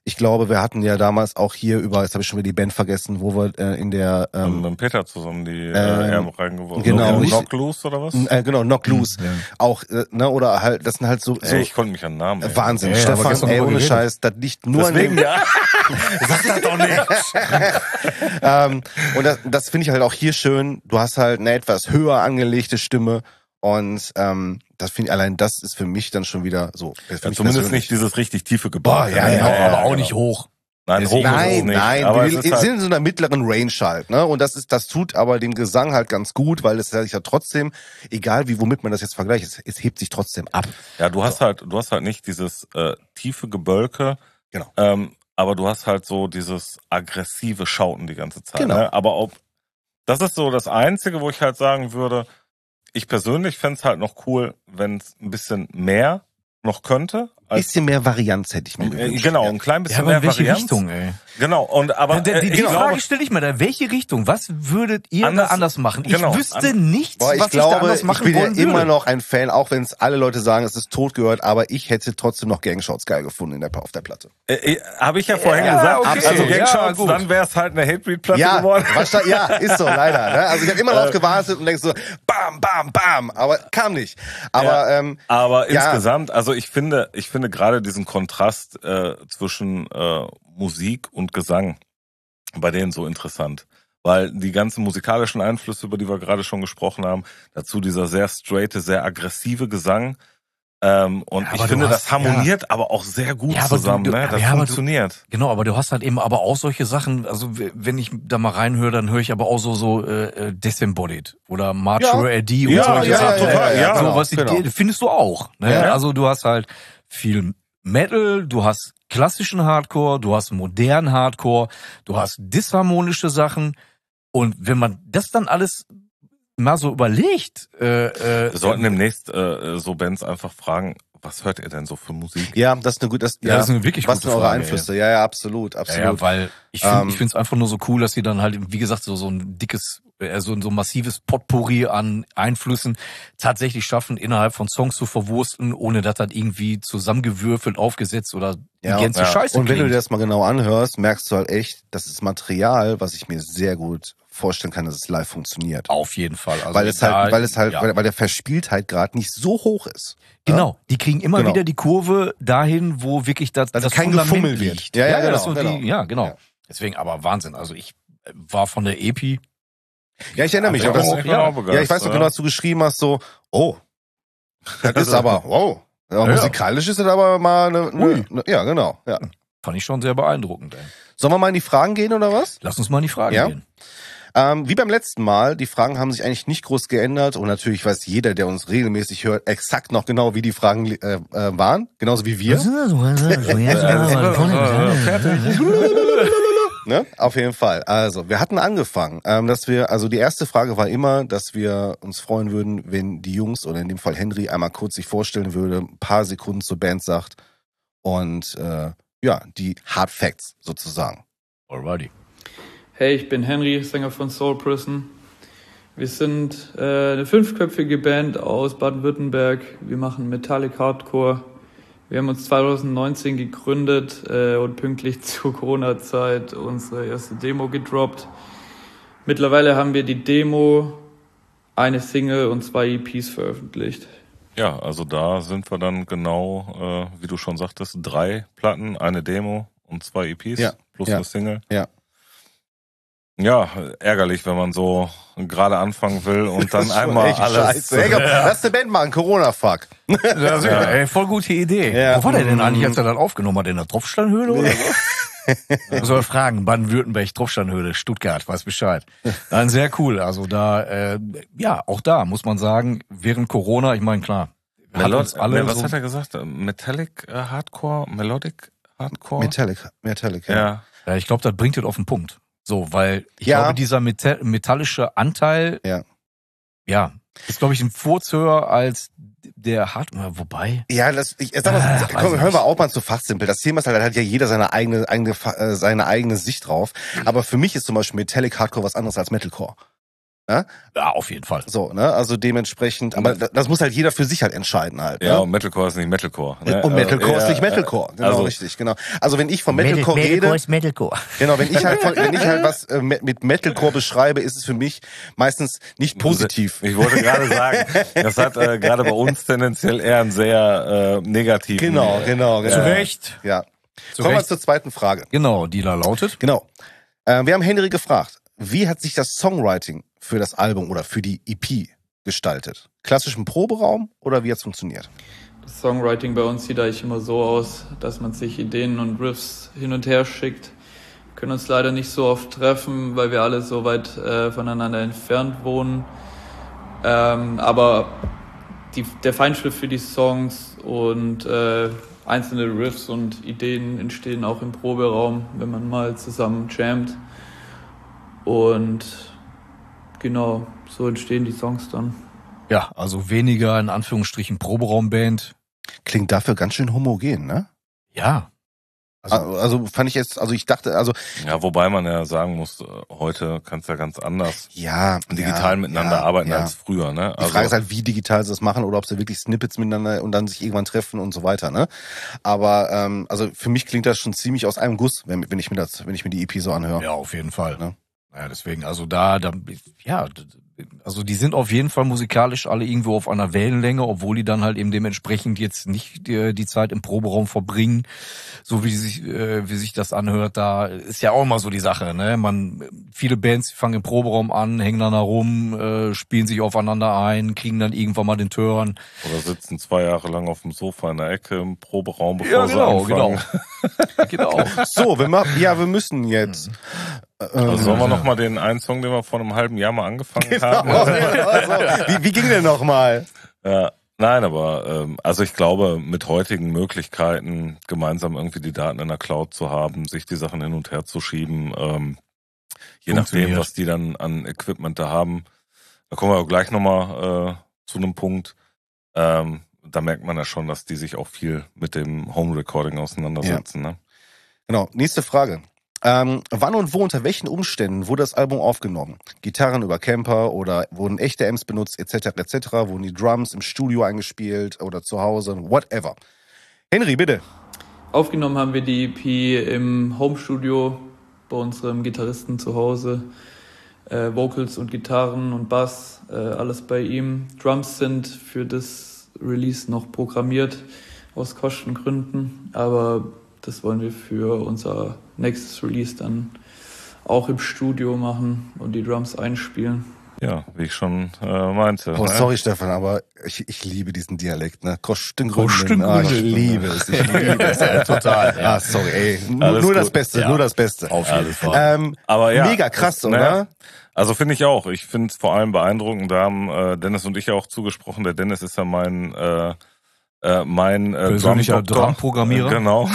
Ich glaube, wir hatten ja damals auch hier über, jetzt habe ich schon wieder die Band vergessen, wo wir äh, in der Ähm, ähm, mit Peter zusammen die ähm, äh, Erben reingeworfen. genau. Knock, Knock Loose oder was? äh, genau, Knock Loose. Ja. Auch, äh, ne, oder halt, das sind halt so, so Ey, ich konnte mich an Namen erinnern. Wahnsinn. Ja, ja, aber Stefan, gestern ey, drüber ohne geredet. Scheiß, das liegt nur Deswegen, an ja. Sag das doch nicht. dem, ähm, und das, das finde ich halt auch hier schön. Du hast halt eine etwas höher angelegte Stimme und ähm, das finde ich, allein das ist für mich dann schon wieder so. Für Ja, mich zumindest persönlich. nicht dieses richtig tiefe Gebaut. Boah, ja, ja, Genau, ja, aber auch genau. nicht hoch. Nein, hoch ist es Nein, nicht. nein, aber wir es ist halt, sind in so einer mittleren Range halt, ne? Und das ist, das tut aber dem Gesang halt ganz gut, weil es ja trotzdem, egal wie womit man das jetzt vergleicht, es, es hebt sich trotzdem ab. ja, du hast halt, du hast halt nicht dieses äh, tiefe Gebölke, Genau. ähm, aber du hast halt so dieses aggressive Schauten die ganze Zeit. Genau. Ne? Aber ob, das ist so das Einzige, wo ich halt sagen würde, ich persönlich fänd's halt noch cool, wenn es ein bisschen mehr noch könnte. Ein Als, bisschen mehr Varianz hätte ich mir äh, gewünscht. genau, Ja. ein klein Ja, bisschen aber mehr in welche Varianz. Richtung, ey? Genau, und aber die äh, die ich Frage glaube, stelle ich mir da. Welche Richtung? Was würdet ihr Anders- da anders machen? Ich genau, wüsste an- nichts, Boah, ich was ich da glaube, anders ich machen bin ja wollen immer würde. noch ein Fan, auch wenn es alle Leute sagen, es ist tot gehört, aber ich hätte trotzdem noch Gangshots geil gefunden in der, auf der Platte. äh, habe ich ja vorhin Ja, gesagt, okay. also Ja, Gangshots, gut. dann wäre es halt eine Hatebreed-Platte Ja, geworden. wahrscheinlich, ja, ist so, leider. Ne? Also ich habe immer drauf gewartet und denkst so, bam, bam, bam, aber kam nicht. Aber Ja. ähm, Aber Ja. insgesamt, also ich finde, ich finde gerade diesen Kontrast äh, zwischen äh, Musik und Gesang bei denen so interessant. Weil die ganzen musikalischen Einflüsse, über die wir gerade schon gesprochen haben, dazu dieser sehr straighte, sehr aggressive Gesang. Ähm, und Ja, ich aber du finde, hast- das harmoniert aber auch sehr gut Ja, aber du- zusammen. du- ne? Das ja, aber du- funktioniert. Genau, aber du hast halt eben aber auch solche Sachen, also w- wenn ich da mal reinhöre, dann höre ich aber auch so so äh, Disembodied oder Marcher Ja. A D und Ja, solche ja, Sachen. ja, total, ja. so was Genau. die, findest du auch. Ne? Ja. Also du hast halt viel Metal, du hast klassischen Hardcore, du hast modernen Hardcore, du hast disharmonische Sachen und wenn man das dann alles mal so überlegt, äh, äh, Wir sollten demnächst äh, so Bands einfach fragen, was hört ihr denn so für Musik? ja, das ist eine gute, das, Ja, das ist eine wirklich was gute sind eure Frage, Einflüsse? Ja, ja, absolut, Ja, absolut. ja, weil ich finde Ähm, ich finde es einfach nur so cool, dass sie dann halt, wie gesagt, so so ein dickes, äh, so ein so ein massives Potpourri an Einflüssen tatsächlich schaffen, innerhalb von Songs zu verwursten, ohne dass das irgendwie zusammengewürfelt, aufgesetzt oder Ja, die ganze ja. Scheiße Und wenn du klingt. dir das mal genau anhörst, merkst du halt echt, das ist Material, was ich mir sehr gut vorstellen kann, dass es live funktioniert. Auf jeden Fall. Also weil es da- halt, weil es halt, ja. weil, weil der Verspieltheit gerade nicht so hoch ist. Genau, die kriegen immer Genau. wieder die Kurve dahin, wo wirklich das, Also das kein Fundament Gefummel wird. liegt. Ja, ja, genau, das sind genau. Die, ja, genau. Ja. Deswegen aber Wahnsinn. Also ich äh, war von der E P. Ja, ich erinnere mich. Ja, Aber das, auch, ich ja. auch ja, begeistert, ich weiß noch genau, dass du geschrieben hast, so, oh, das ist aber, wow. Ja, Ja, ja. musikalisch ist das aber mal eine, Ui. eine, eine ja, genau. Ja. Fand ich schon sehr beeindruckend. Ey. Sollen wir mal in die Fragen gehen oder was? Lass uns mal in die Frage Ja. gehen. Ähm, wie beim letzten Mal, die Fragen haben sich eigentlich nicht groß geändert und natürlich weiß jeder, der uns regelmäßig hört, exakt noch genau, wie die Fragen äh, äh, waren, genauso wie wir. Ne? Auf jeden Fall. Also, wir hatten angefangen, ähm, dass wir, also die erste Frage war immer, dass wir uns freuen würden, wenn die Jungs oder in dem Fall Henry einmal kurz sich vorstellen würde, ein paar Sekunden zur Band sagt und äh, ja, die Hard Facts sozusagen. Alrighty. Hey, ich bin Henry, Sänger von Soul Prison. Wir sind äh, eine fünfköpfige Band aus Baden-Württemberg. Wir machen Metallic Hardcore. Wir haben uns zwanzig neunzehn gegründet äh, und pünktlich zur Corona-Zeit unsere erste Demo gedroppt. Mittlerweile haben wir die Demo, eine Single und zwei E Ps veröffentlicht. Ja, also da sind wir dann genau, äh, wie du schon sagtest, drei Platten, eine Demo und zwei E Ps Ja, plus ja, eine Single. ja. Ja, ärgerlich, wenn man so gerade anfangen will und dann einmal Echt alles. Scheiße. Hey, komm, lass eine Band machen, Corona-Fuck. Das ist, ey, voll gute Idee. Ja. Wo war der denn eigentlich, als er das aufgenommen hat? In der Tropfsteinhöhle oder so? Soll fragen, Baden-Württemberg, Tropfsteinhöhle, Stuttgart, weiß Bescheid. Dann sehr cool. Also da, äh, ja, auch da muss man sagen, während Corona, ich meine, klar, wir hatten Melod uns alle ne, was so, hat er gesagt? Metallic äh, Hardcore? Melodic Hardcore? Metallic, Metallic, ja. ja. ja, ich glaube, das bringt das auf den Punkt. So, weil ich Ja. glaube, dieser Meta metallische Anteil, Ja. ja, ist, glaube ich, ein Furz höher als der Hardcore, wobei, Ja, das, ich, sag mal, Ah, weiß komm, ich hören wir nicht. auch mal zu fachsimpel. Das Thema ist halt, da hat ja jeder seine eigene, eigene, Fa- äh, seine eigene Sicht drauf. Aber für mich ist zum Beispiel Metallic Hardcore was anderes als Metalcore. Ne? Ja, auf jeden Fall. So, ne? Also dementsprechend, aber das, das muss halt jeder für sich halt entscheiden halt. Ne? Ja, und Metalcore ist nicht Metalcore. Ne? Und Metalcore also, ist nicht ja, Metalcore, genau, also, richtig, genau. Also wenn ich von Metalcore Metal, rede, Metalcore ist Metalcore. genau, wenn ich halt von, wenn ich halt was äh, mit Metalcore beschreibe, ist es für mich meistens nicht positiv. Ich wollte gerade sagen, das hat äh, gerade bei uns tendenziell eher einen sehr äh, negativen. Genau, genau, genau. Zu Recht. Ja. Zu Kommen wir Recht. zur zweiten Frage. Genau, die da lautet. Genau. Äh, wir haben Henry gefragt, wie hat sich das Songwriting für das Album oder für die E P gestaltet? Klassisch im Proberaum oder wie hat's funktioniert? Das Songwriting bei uns sieht eigentlich immer so aus, dass man sich Ideen und Riffs hin und her schickt. Wir können uns leider nicht so oft treffen, weil wir alle so weit äh, voneinander entfernt wohnen. Ähm, aber die, der Feinschliff für die Songs und äh, einzelne Riffs und Ideen entstehen auch im Proberaum, wenn man mal zusammen jammt. Und genau, so entstehen die Songs dann. Ja, also weniger in Anführungsstrichen Proberaumband. Klingt dafür ganz schön homogen, ne? Ja. Also, also fand ich jetzt, also ich dachte, also Ja, wobei man ja sagen muss, heute kannst du ja ganz anders ja, digital ja, miteinander ja, arbeiten ja. als früher. Ne? Die Frage ist halt, wie digital sie das machen oder ob sie wirklich Snippets miteinander und dann sich irgendwann treffen und so weiter, ne? Aber ähm, also für mich klingt das schon ziemlich aus einem Guss, wenn, wenn ich mir das, wenn ich mir die E P so anhöre. Ja, auf jeden Fall. Ja. Ja, deswegen, also da, da, ja, also die sind auf jeden Fall musikalisch alle irgendwo auf einer Wellenlänge, obwohl die dann halt eben dementsprechend jetzt nicht die, die Zeit im Proberaum verbringen, so wie sich, äh, wie sich das anhört. Da ist ja auch immer so die Sache, ne? Man, viele Bands fangen im Proberaum an, hängen dann da rum, äh, spielen sich aufeinander ein, kriegen dann irgendwann mal den Turn. Oder sitzen zwei Jahre lang auf dem Sofa in der Ecke im Proberaum, bevor Ja, sie genau, anfangen. genau. genau. So, wir machen, ja, wir müssen jetzt. Also sollen wir noch mal den einen Song, den wir vor einem halben Jahr mal angefangen Genau, haben? also, wie, wie ging der nochmal? Ja, nein, aber ähm, also ich glaube, mit heutigen Möglichkeiten, gemeinsam irgendwie die Daten in der Cloud zu haben, sich die Sachen hin und her zu schieben, ähm, je nachdem, Funktioniert. was die dann an Equipment da haben, da kommen wir auch gleich nochmal äh, zu einem Punkt. Ähm, da merkt man ja schon, dass die sich auch viel mit dem Home Recording auseinandersetzen. Ja. Ne? Genau, nächste Frage. Ähm, wann und wo, unter welchen Umständen wurde das Album aufgenommen? Gitarren über Camper oder wurden echte Amps benutzt, et cetera et cetera? Wurden die Drums im Studio eingespielt oder zu Hause, whatever. Henry, bitte. Aufgenommen haben wir die E P im Homestudio bei unserem Gitarristen zu Hause. Äh, Vocals und Gitarren und Bass, äh, alles bei ihm. Drums sind für das Release noch programmiert, aus Kostengründen, aber das wollen wir für unser nächstes Release dann auch im Studio machen und die Drums einspielen. Ja, wie ich schon äh, meinte. Oh, ne? sorry, Stefan, aber ich, ich liebe diesen Dialekt, ne? Kostengründen. Kostengründen. Ah, ich liebe es, ich liebe es. Ja, total. Ah, sorry, ey. Nur, Alles nur das gut. Beste, Ja. nur das Beste. Auf jeden Fall. Ähm, Aber ja, mega krass, es- oder? ne? Also finde ich auch. Ich finde es vor allem beeindruckend. Da haben äh, Dennis und ich ja auch zugesprochen. Der Dennis ist ja mein äh, äh, mein äh, Persönlicher Drum-Doktor. Drum-Programmierer. Genau.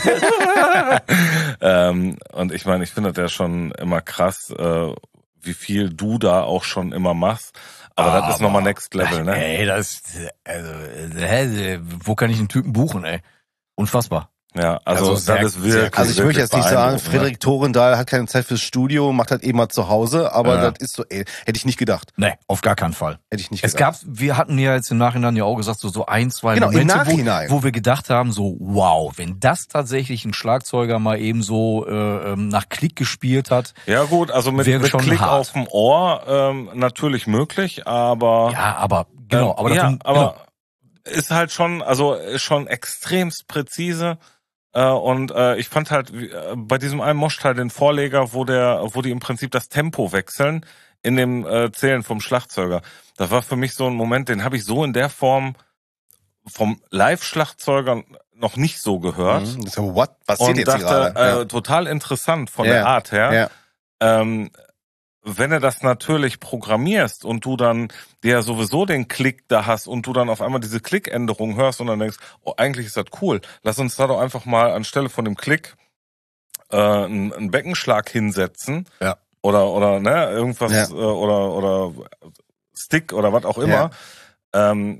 ähm, und ich meine, ich finde das ja schon immer krass, äh, wie viel du da auch schon immer machst. Aber, das ist nochmal Next Level, ne? Ey, das, also, äh, wo kann ich einen Typen buchen, ey? Unfassbar. Ja, also, Also sehr- das ist wirklich. Also ich möchte jetzt nicht sagen, beeindruckend, ne? Frederik Thorendahl hat keine Zeit fürs Studio, macht halt eben mal zu Hause, aber Ja. das ist so, ey, hätte ich nicht gedacht. Nee, auf gar keinen Fall. Hätte ich nicht Es gedacht. gab, wir hatten ja jetzt im Nachhinein ja auch gesagt, so, so ein, zwei Genau, im Momente, Nachhinein. wo, wo wir gedacht haben, so, wow, wenn das tatsächlich ein Schlagzeuger mal eben so äh, ähm, nach Klick gespielt hat. Ja gut, also mit, Wäre mit schon Klick hart. auf dem Ohr ähm, natürlich möglich, aber Ja, aber, genau, ähm, aber ja, davon, aber ist halt schon, also ist schon extremst präzise. Äh, und äh, ich fand halt wie, äh, bei diesem einen Moschteil den Vorleger, wo der, wo die im Prinzip das Tempo wechseln in dem äh, Zählen vom Schlagzeuger. Das war für mich so ein Moment, den habe ich so in der Form vom Live-Schlagzeuger noch nicht so gehört. Mhm. Das ist ja, what? Was passiert Und jetzt hier dachte, gerade? äh, total interessant von Ja. der Art her. Ja. Ähm, wenn du das natürlich programmierst und du dann der sowieso den Klick da hast und du dann auf einmal diese Klickänderung hörst und dann denkst, oh, eigentlich ist das cool. Lass uns da doch einfach mal anstelle von dem Klick äh, einen, einen Beckenschlag hinsetzen. Ja. Oder oder ne, irgendwas Ja. äh, oder oder Stick oder was auch immer. Ähm,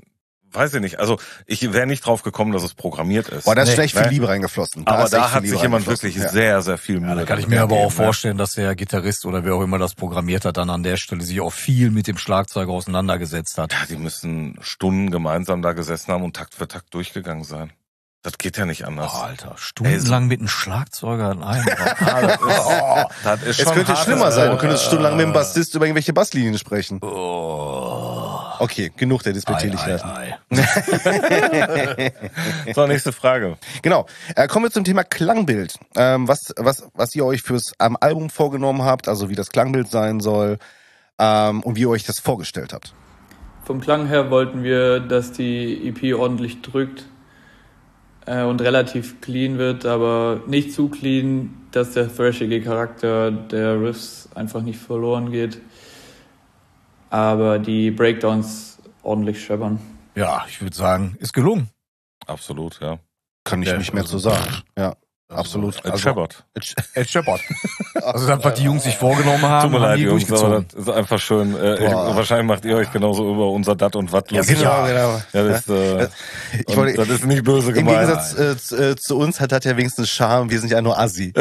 weiß ich nicht. Also ich wäre nicht drauf gekommen, dass es programmiert ist. Boah, da ist Nee, schon echt viel ne? Liebe reingeflossen. Aber ist echt da viel hat Liebe sich jemand reingeflossen. wirklich Ja. sehr, sehr viel Mühe. Ja, da kann ich damit mir aber auch gegeben, ne? vorstellen, dass der Gitarrist oder wer auch immer das programmiert hat, dann an der Stelle sich auch viel mit dem Schlagzeuger auseinandergesetzt hat. Ja, die müssen Stunden gemeinsam da gesessen haben und Takt für Takt durchgegangen sein. Das geht ja nicht anders. Oh, Alter, stundenlang mit einem Schlagzeuger in einem Raum. Oh, das ist Es schon könnte hart. schlimmer sein. Du könntest stundenlang mit dem Bassist über irgendwelche Basslinien sprechen. Oh. Okay, genug der Ei, Despektierlichkeiten. ei, ei. So, nächste Frage. Genau. Äh, kommen wir zum Thema Klangbild. Ähm, was, was, was ihr euch fürs ähm, Album vorgenommen habt, also wie das Klangbild sein soll ähm, und wie ihr euch das vorgestellt habt. Vom Klang her wollten wir, dass die E P ordentlich drückt äh, und relativ clean wird, aber nicht zu clean, dass der thrashige Charakter der Riffs einfach nicht verloren geht. Aber die Breakdowns ordentlich scheppern. Ja, ich würde sagen, ist gelungen. Absolut, ja. Kann ich Ja, nicht mehr also- zu sagen. Ja, absolut. Ed Shepherd. Ed Shepherd. Also das, was die Jungs sich vorgenommen haben, Tut mir haben leid, die Jungs, aber durchgezogen. das ist einfach schön. Äh, Boah. wahrscheinlich macht ihr euch genauso über unser Dat und Watt lustig. genau, genau. Ja, das, äh, Ich und wollte- das ist nicht böse Im gemeint. Gegensatz äh, zu, äh, zu uns hat das ja wenigstens Charme, wir sind ja nur Assi.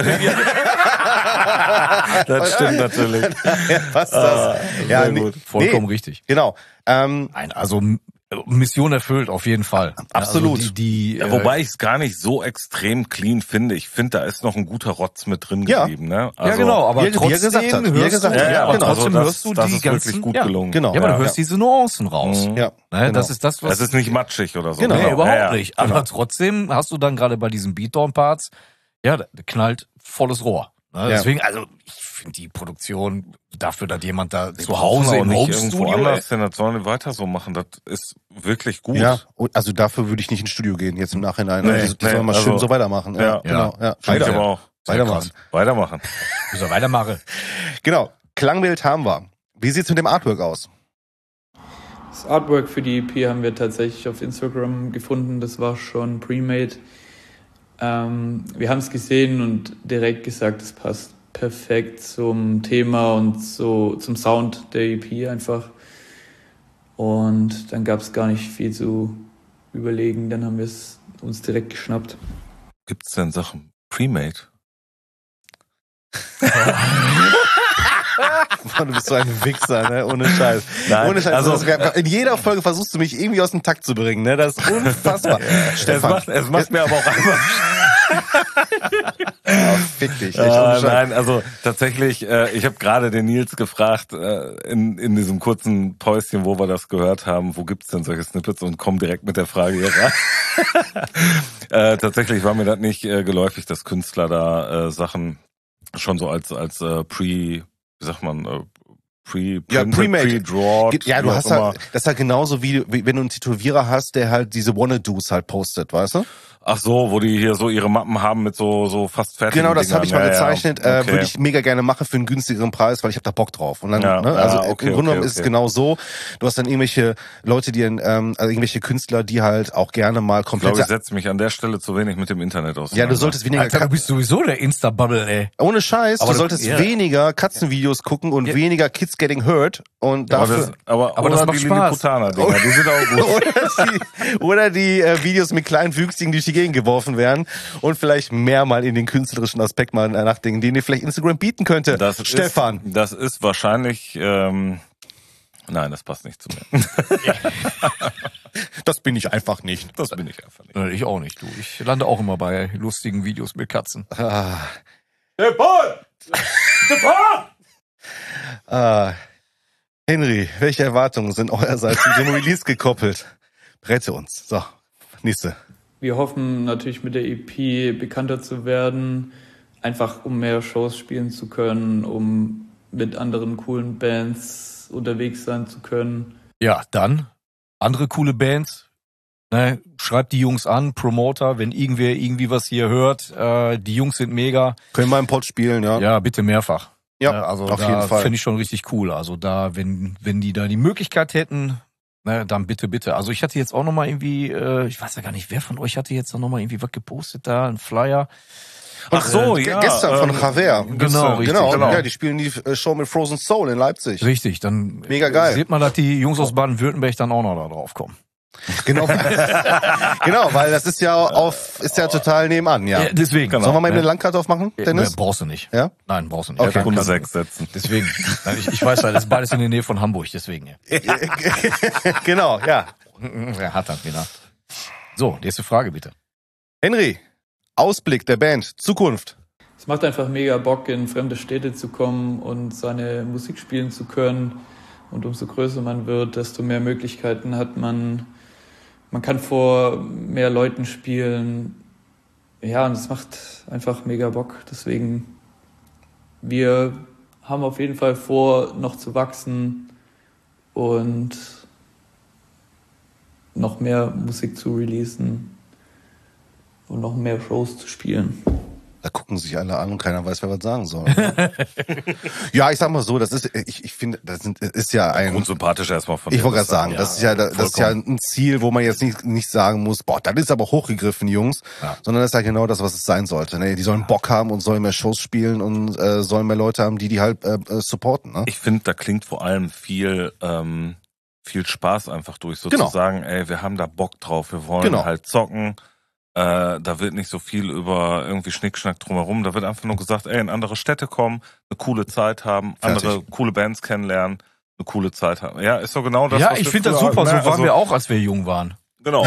Das stimmt natürlich. Ja, passt das? ja, sehr nee, gut. Vollkommen nee, richtig. Genau. Ähm, Nein, also m- Mission erfüllt auf jeden Fall. Absolut. Also die, die, Ja, äh, wobei ich es gar nicht so extrem clean finde. Ich finde, da ist noch ein guter Rotz mit drin Ja. geblieben. Ne? ja genau, aber wie er- wie er trotzdem gesagt hat, wie er hörst gesagt du, hat. ja, aber Genau. trotzdem also das, hörst du das die ist ganzen, wirklich gut ja, gelungen. genau. Ja, aber Ja, du hörst ja. diese Nuancen raus. Mhm. ja, Ne, genau. Das ist das, was Es ist nicht matschig oder so. Genau. Nee, Ja, überhaupt ja, nicht. genau. Aber trotzdem hast du dann gerade bei diesen Beatdown-Parts, ja, da knallt volles Rohr. Ne? Ja. Deswegen, also ich finde die Produktion dafür, dass jemand da Die zu brauchen Hause auch im nicht Home-Studio irgendwo anders ist. hin, das sollen die weiter so machen. Das ist wirklich gut. Ja, und also dafür würde ich nicht ins Studio gehen, jetzt im Nachhinein. Nee, also, das nee, sollen wir mal also- schön so weitermachen. Ja, Ja. genau. Ja. Finde ich Weiter, aber auch. weitermachen. Weitermachen. Muss er weitermachen. Genau. Klangbild haben wir. Wie sieht's mit dem Artwork aus? Das Artwork für die E P haben wir tatsächlich auf Instagram gefunden. Das war schon pre-made. Ähm, wir haben es gesehen und direkt gesagt, es passt perfekt zum Thema und so zum Sound der E P einfach. Und dann gab es gar nicht viel zu überlegen. Dann haben wir es uns direkt geschnappt. Gibt's denn Sachen pre-made? Boah, du bist so ein Wichser, ne? Ohne Scheiß. Nein, Ohne Scheiß. also- Also, in jeder Folge versuchst du mich irgendwie aus dem Takt zu bringen, ne? Das ist unfassbar. Es Stefan, macht, es macht mir aber auch einfach ja, fick dich. Echt, ohne Äh, Scheiß. nein, also tatsächlich, äh, ich habe gerade den Nils gefragt, äh, in, in diesem kurzen Päuschen, wo wir das gehört haben, wo gibt's denn solche Snippets, und komm direkt mit der Frage hier rein. äh, tatsächlich war mir das nicht äh, geläufig, dass Künstler da äh, Sachen schon so als als äh, pre, wie sagt man, äh, pre, Ja, pre-made. pre-drawed. Ja, wie du auch hast immer. halt, das ist halt genauso wie, wie wenn du einen Tätowierer hast, der halt diese Wanna-Dos halt postet, weißt du? Ach so, wo die hier so ihre Mappen haben mit so so fast fertigen Genau, das habe ich mal Dingern. Ja, ja, gezeichnet, okay. äh, würde ich mega gerne machen für einen günstigeren Preis, weil ich habe da Bock drauf. Und dann, Ja, ne, ja, also okay, im Grunde genommen okay, ist es okay. genau so. Du hast dann irgendwelche Leute, die, ähm, also irgendwelche Künstler, die halt auch gerne mal Ich glaube, ich komplett. setze mich an der Stelle zu wenig mit dem Internet aus. Ja, du solltest weniger. Alter, du bist sowieso der Insta-Bubble, ey. Ohne Scheiß, Aber du du- solltest ja. weniger Katzenvideos gucken und Ja. weniger Kids Getting Hurt und aber dafür. das, aber, Aber oder das macht die Spaß. Lilliputaner-Dinger, die sind auch gut. oder die, oder die äh, Videos mit kleinen Wüchsigen, die durch die Gegend geworfen werden und vielleicht mehr mal in den künstlerischen Aspekt mal nachdenken, den dir vielleicht Instagram bieten könnte. Das Stefan. Ist, das ist wahrscheinlich, ähm, nein, das passt nicht zu mir. Das bin ich einfach nicht. Das bin ich einfach nicht. Äh, Ich auch nicht, du. Ich lande auch immer bei lustigen Videos mit Katzen. Ah, Stefan! Stefan! ah. Henry, welche Erwartungen sind eurerseits zu dem Release gekoppelt? Rette uns. So, nächste. Wir hoffen natürlich mit der E P bekannter zu werden, einfach um mehr Shows spielen zu können, um mit anderen coolen Bands unterwegs sein zu können. Ja, dann andere coole Bands. Ne, schreibt die Jungs an, Promoter, wenn irgendwer irgendwie was hier hört. Äh, die Jungs sind mega. Können wir im Pod spielen, ja? Ja, bitte mehrfach. Ja, Ne, also auf da jeden Fall. finde ich schon richtig cool. Also da, wenn wenn die da die Möglichkeit hätten, ne, dann bitte, bitte. Also ich hatte jetzt auch noch mal irgendwie, äh, ich weiß ja gar nicht, wer von euch hatte jetzt noch mal irgendwie was gepostet da, ein Flyer. Ach so, Ge- ja. Gestern von ähm, Javier. Genau, richtig, genau. genau. Ja, die spielen die äh, Show mit Frozen Soul in Leipzig. Richtig, dann Mega geil. sieht man, dass die Jungs aus Baden-Württemberg dann auch noch da drauf kommen. Genau. Genau, weil das ist ja auf, ist ja total nebenan, ja. Ja, deswegen. Genau. Sollen wir mal eben eine Landkarte aufmachen, Dennis? Ja, brauchst du nicht. Ja? Nein, brauchst du nicht. Okay. Ja, Runde kann- sechs setzen. Deswegen. Nein, ich, ich weiß, weil das ist beides in der Nähe von Hamburg, deswegen. Ja, Genau, ja. ja hat er wieder. So, nächste Frage bitte. Henry, Ausblick der Band, Zukunft. Es macht einfach mega Bock, in fremde Städte zu kommen und seine Musik spielen zu können. Und umso größer man wird, desto mehr Möglichkeiten hat man. Man kann vor mehr Leuten spielen. Ja, und es macht einfach mega Bock. Deswegen, wir haben auf jeden Fall vor, noch zu wachsen und noch mehr Musik zu releasen und noch mehr Shows zu spielen. Da gucken sich alle an und keiner weiß, wer was sagen soll. Ja, ich sag mal so, das ist, ich, ich finde, das sind, ist ja ein, Grundsympathisch erstmal von ich dir, wollte gerade das sagen, das ist ja, das ist ja ein Ziel, wo man jetzt nicht, nicht sagen muss, boah, das ist aber hochgegriffen, Jungs, Ja. sondern das ist ja genau das, was es sein sollte. Ne? Die sollen Bock haben und sollen mehr Shows spielen und äh, sollen mehr Leute haben, die die halt äh, äh, supporten. Ne? Ich finde, da klingt vor allem viel, ähm, viel Spaß einfach durch, so Genau. zu sagen, ey, wir haben da Bock drauf, wir wollen Genau. halt zocken. Äh, da wird nicht so viel über irgendwie Schnickschnack drumherum. Da wird einfach nur gesagt, ey, in andere Städte kommen, eine coole Zeit haben, Fertig. andere coole Bands kennenlernen, eine coole Zeit haben. Ja, ist doch genau das, ja, was ich wir finde das früher- super. So ne, waren also, wir auch, als wir jung waren. Genau.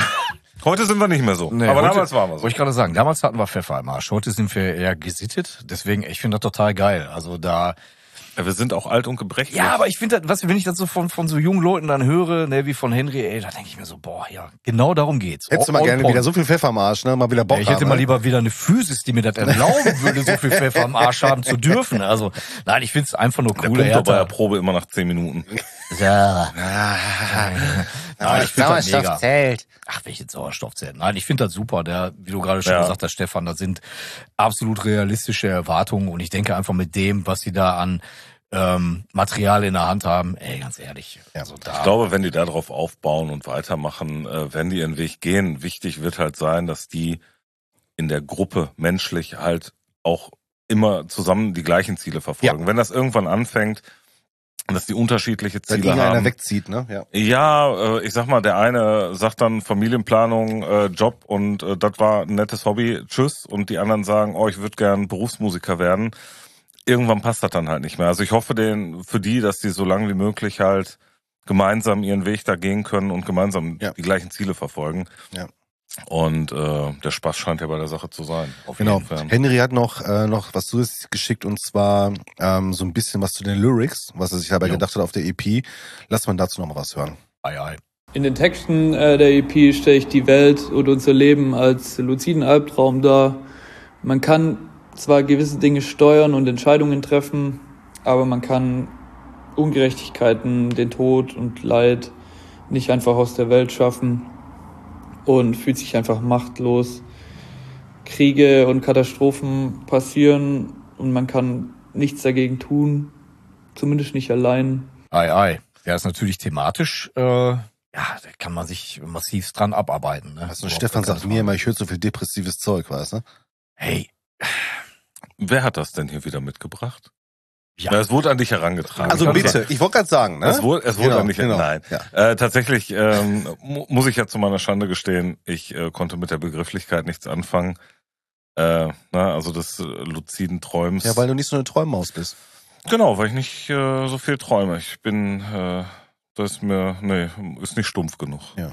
Heute sind wir nicht mehr so. Nee, aber heute- damals waren wir so. Wollte ich gerade sagen, damals hatten wir Pfeffer im Arsch. Heute sind wir eher gesittet. Deswegen, ich finde das total geil. Also da. Ja, wir sind auch alt und gebrechlich. Ja, aber ich finde das, was, wenn ich das so von, von so jungen Leuten dann höre, ne, wie von Henry, ey, da denke ich mir so, boah, ja, genau darum geht's. Hättest du mal On gerne point. wieder so viel Pfeffer am Arsch, ne? Mal wieder Bock Ja, ich hätte haben, mal ne? lieber wieder eine Physis, die mir das erlauben würde, so viel Pfeffer am Arsch haben zu dürfen. Also, nein, ich finde es einfach nur Der cool. pumpt doch bei der Probe immer nach zehn Minuten. Ja. Ah, Nein, ich finde das mega. Sauerstoffzelt. Ach, welches Sauerstoffzelt? Nein, ich finde das super. Der, wie du gerade schon Ja. gesagt hast, Stefan, das sind absolut realistische Erwartungen und ich denke einfach mit dem, was sie da an ähm, Material in der Hand haben, ey, ganz ehrlich. Also da, Ich glaube, wenn die da drauf aufbauen und weitermachen, äh, werden die ihren Weg gehen. Wichtig wird halt sein, dass die in der Gruppe menschlich halt auch immer zusammen die gleichen Ziele verfolgen. Wenn das irgendwann anfängt, dass die unterschiedliche Wenn Ziele irgendeiner haben. wegzieht, ne? Ja. Ja, äh, ich sag mal, der eine sagt dann Familienplanung, äh, Job und äh, das war ein nettes Hobby, tschüss. Und die anderen sagen, oh, ich würde gern Berufsmusiker werden. Irgendwann passt das dann halt nicht mehr. Also ich hoffe den für die, dass die so lange wie möglich halt gemeinsam ihren Weg da gehen können und gemeinsam Ja. die gleichen Ziele verfolgen. Ja. Und äh, der Spaß scheint ja bei der Sache zu sein. Auf Genau. jeden Fall. Henry hat noch äh, noch was zusätzlich geschickt und zwar ähm, so ein bisschen was zu den Lyrics, was er sich dabei Jo. gedacht hat auf der E P. Lass mal dazu noch mal was hören. ei, ei. In den Texten äh, der E P stelle ich die Welt und unser Leben als luziden Albtraum dar. Man kann zwar gewisse Dinge steuern und Entscheidungen treffen, aber man kann Ungerechtigkeiten, den Tod und Leid nicht einfach aus der Welt schaffen und fühlt sich einfach machtlos. Kriege und Katastrophen passieren und man kann nichts dagegen tun, zumindest nicht allein. Ei, ei. Der ist natürlich thematisch, äh, ja, da kann man sich massiv dran abarbeiten. Ne? Also So, Stefan keine sagt mir Frage. immer, ich höre so viel depressives Zeug, weißt du? Hey, Wer hat das denn hier wieder mitgebracht? ja. Ja, es wurde an dich herangetragen. Also kann bitte, ich wollte gerade sagen, ne? Es wurde, es wurde Genau, an dich, genau. nein. Ja. Äh, tatsächlich ähm, mu muss ich ja zu meiner Schande gestehen, ich äh, konnte mit der Begrifflichkeit nichts anfangen. Äh, na, also des äh, luziden Träums. Ja, weil du nicht so eine Träummaus bist. Genau, weil ich nicht äh, so viel träume. Ich bin, äh, das ist mir, nee, ist nicht stumpf genug. Ja.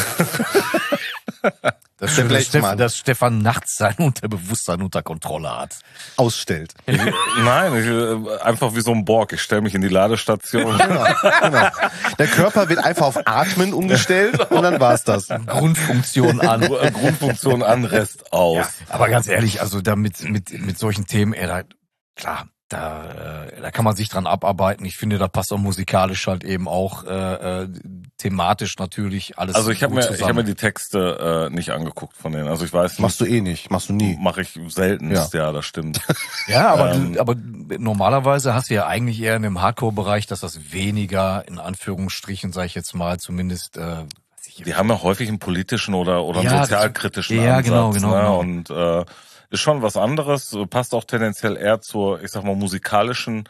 Das, Der Schöne, dass, Blechmann. Stefan, dass Stefan nachts sein Unterbewusstsein unter Kontrolle hat. Ausstellt. Nein, ich, äh, einfach wie so ein Borg. Ich stelle mich in die Ladestation. Genau, genau. Der Körper wird einfach auf Atmen umgestellt und dann war's das. Grundfunktion an. Grundfunktion an, Rest aus. Ja, aber ganz ehrlich, also da mit, mit, mit solchen Themen, ey, da, klar, da, äh, da kann man sich dran abarbeiten. Ich finde, da passt auch musikalisch halt eben auch äh, äh, thematisch natürlich alles Also ich habe gut mir, ich zusammen. habe mir die Texte äh, nicht angeguckt von denen. Also ich weiß nicht. Machst du eh nicht, machst du nie. Mache ich seltenst, ja. das stimmt. Ja, aber, Ähm, du, aber normalerweise hast du ja eigentlich eher in dem Hardcore-Bereich, dass das weniger, in Anführungsstrichen, sage ich jetzt mal, zumindest, äh, weiß ich, Die haben ja häufig einen politischen oder oder einen Ja, das- sozialkritischen ja, Ansatz. genau, genau, ne? genau. Und äh, ist schon was anderes, passt auch tendenziell eher zur, ich sag mal, musikalischen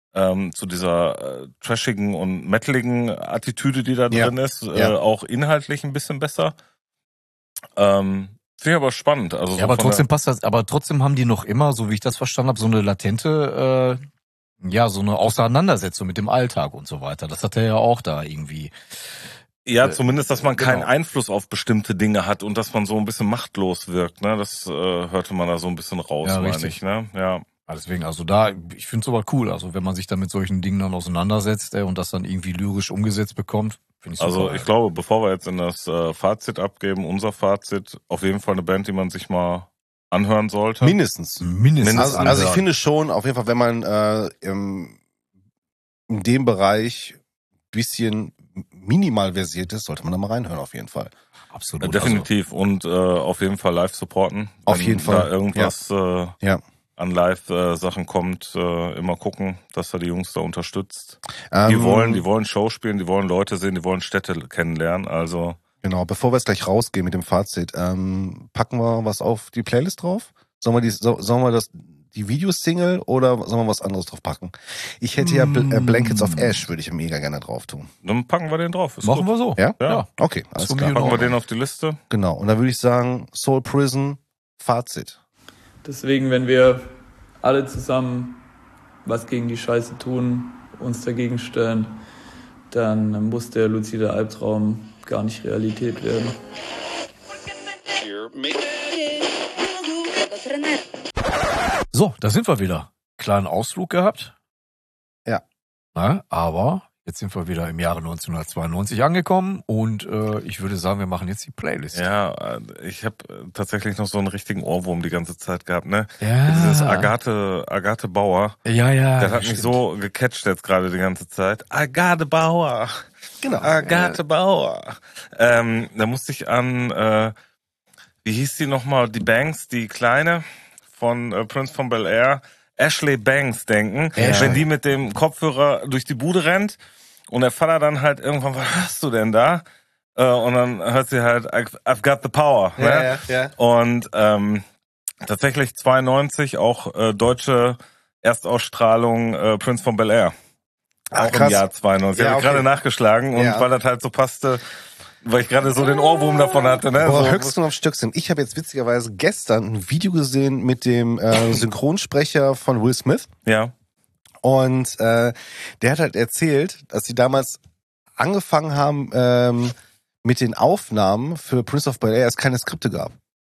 ähm, zu dieser äh, trashigen und metaligen Attitüde, die da Ja. drin ist, äh, Ja. auch inhaltlich ein bisschen besser. Ähm, Finde ich aber spannend. Also so Ja, aber von trotzdem passt das, aber trotzdem haben die noch immer, so wie ich das verstanden habe, so eine latente, äh, ja, so eine Auseinandersetzung mit dem Alltag und so weiter. Das hat er ja auch da irgendwie. der, ja, zumindest, dass man keinen genau. Einfluss auf bestimmte Dinge hat und dass man so ein bisschen machtlos wirkt. Ne, das äh, hörte man da so ein bisschen raus, Ja, meine richtig. ich. Ne, ja. Ja, deswegen, also da, ich finde es aber cool. Also wenn man sich da mit solchen Dingen dann auseinandersetzt äh, und das dann irgendwie lyrisch umgesetzt bekommt, finde ich super. Also ich glaube, bevor wir jetzt in das äh, Fazit abgeben, unser Fazit, auf jeden Fall eine Band, die man sich mal anhören sollte. Mindestens. mindestens. Also, also ich anhören. finde schon, auf jeden Fall, wenn man äh, im, in dem Bereich bisschen minimal versiert ist, sollte man da mal reinhören, auf jeden Fall. absolut. Äh, definitiv und äh, auf jeden Fall live supporten. Auf Wenn jeden Fall. da irgendwas äh, Ja. an Live-Sachen kommt, äh, immer gucken, dass er die Jungs da unterstützt. Ähm, Die wollen, die wollen Show spielen, die wollen Leute sehen, die wollen Städte kennenlernen. Also Genau, bevor wir jetzt gleich rausgehen mit dem Fazit, ähm, packen wir was auf die Playlist drauf? Sollen wir die, so, sollen wir das, die Videosingle oder sollen wir was anderes drauf packen? Ich hätte ja Bl äh, Blankets of Ash, würde ich mega gerne drauf tun. dann packen wir den drauf. Ist Machen gut. wir so. Ja? Ja. Okay, alles Ist von klar. mir Packen wir Ordnung. den auf die Liste. Genau, und dann würde ich sagen, Soul Prison, Fazit. Deswegen, wenn wir alle zusammen was gegen die Scheiße tun, uns dagegen stellen, dann muss der luzide Albtraum gar nicht Realität werden. So, da sind wir wieder. Kleinen Ausflug gehabt. Ja. Na, aber jetzt sind wir wieder im Jahre neunzehnhundertzweiundneunzig angekommen und äh, ich würde sagen, wir machen jetzt die Playlist. Ja, äh, ich habe tatsächlich noch so einen richtigen Ohrwurm die ganze Zeit gehabt, ne? Ja. Dieses Agathe, Agathe Bauer. Ja, ja. Das hat mich stimmt. so gecatcht jetzt gerade die ganze Zeit. Agathe Bauer. Genau. Agathe Bauer. Ähm, da musste ich an, äh, wie hieß die nochmal, die Banks, die Kleine von äh, Prince von Bel-Air, Ashley Banks denken. Ashley. Wenn die mit dem Kopfhörer durch die Bude rennt und der Vater dann halt irgendwann, was hörst du denn da? Äh, und dann hört sie halt, I've got the power. Ne? Ja, ja, ja. Und ähm, tatsächlich zweiundneunzig auch äh, deutsche Erstausstrahlung äh, Prince von Bel-Air. Ach, Auch krass. im Jahr zweiundneunzig. Ja, Ich habe okay. gerade nachgeschlagen und Ja. weil das halt so passte, weil ich gerade so den Ohrwurm davon hatte. Ne? Boah, so, Höchstens auf Stöckchen. Ich habe jetzt witzigerweise gestern ein Video gesehen mit dem äh, Synchronsprecher von Will Smith. ja. Und äh, der hat halt erzählt, dass sie damals angefangen haben ähm, mit den Aufnahmen für Prince of Bel-Air, es keine Skripte gab.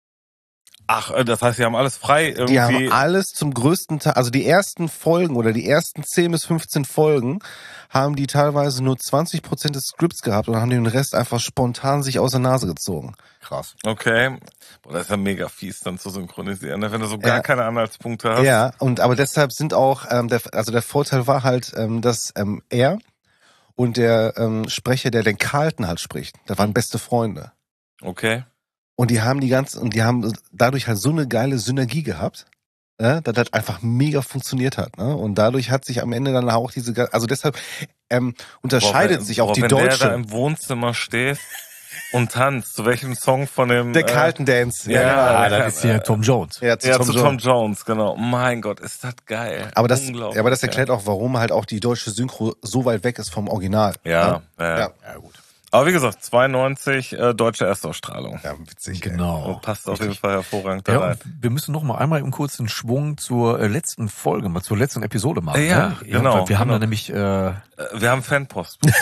Ach, äh, das heißt, sie haben alles frei irgendwie. Die haben alles zum größten Teil, also die ersten Folgen oder die ersten zehn bis fünfzehn Folgen haben die teilweise nur zwanzig Prozent des Skripts gehabt und haben den Rest einfach spontan sich aus der Nase gezogen. Krass. Okay. Boah, das ist ja mega fies, dann zu synchronisieren, ne? Wenn du so gar Ja. keine Anhaltspunkte hast. Ja, und aber deshalb sind auch, ähm, der, also der Vorteil war halt, ähm, dass ähm, er und der ähm, Sprecher, der den Carlton halt spricht, das waren beste Freunde. Okay. Und die haben die ganze, und die haben dadurch halt so eine geile Synergie gehabt, ne, dass das einfach mega funktioniert hat. Ne? Und dadurch hat sich am Ende dann auch diese, ge- also deshalb ähm, unterscheidet Boah, wenn- sich auch boah, die wenn der da deutsche. im Wohnzimmer steht und tanzt, zu welchem Song von dem... Der äh, Carlton Dance. ja, Ah, ja, das ist hier Tom Jones. Ja, zu Ja, Tom zu Jones. Tom Jones, genau. Mein Gott, ist das geil. Aber das, Unglaublich ja, aber das geil. erklärt auch, warum halt auch die deutsche Synchro so weit weg ist vom Original. Ja, ja. Ja. Ja, gut. Aber wie gesagt, zweiundneunzig äh, deutsche Erstausstrahlung. Ja, witzig. ey. Genau. Und passt auf jeden Fall hervorragend da Ja, rein. und wir müssen noch mal einmal im kurzen Schwung zur äh, letzten Folge, mal zur letzten Episode machen. Ja, ne? genau, weil wir haben genau. da nämlich, äh, Äh, Wir haben Fanpost. Nee.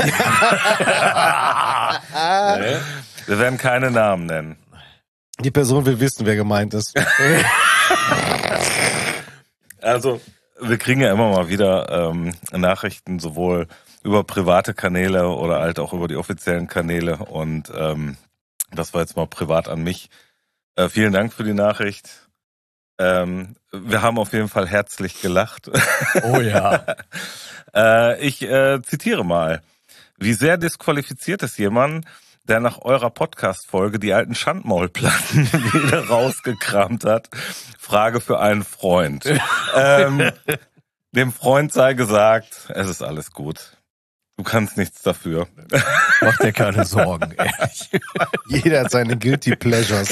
Wir werden keine Namen nennen. Die Person will wissen, wer gemeint ist. Also, wir kriegen ja immer mal wieder ähm, Nachrichten, sowohl über private Kanäle oder halt auch über die offiziellen Kanäle. Und ähm, das war jetzt mal privat an mich. Äh, vielen Dank für die Nachricht. Ähm, wir haben auf jeden Fall herzlich gelacht. oh ja. äh, ich äh, zitiere mal. Wie sehr disqualifiziert es jemanden, der nach eurer Podcast-Folge die alten Schandmaulplatten wieder rausgekramt hat? Frage für einen Freund. ähm, dem Freund sei gesagt, es ist alles gut. Du kannst nichts dafür. Mach dir keine Sorgen, ehrlich. Jeder hat seine Guilty Pleasures.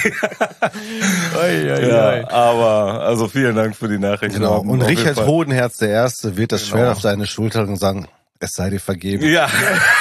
Ei, ei, Ja, ei. aber also vielen Dank für die Nachricht. Genau. Und Auf jeden Richard Fall. Hodenherz, der Erste, wird das Genau. Schwert auf seine Schulter und sagen, es sei dir vergeben. Ja.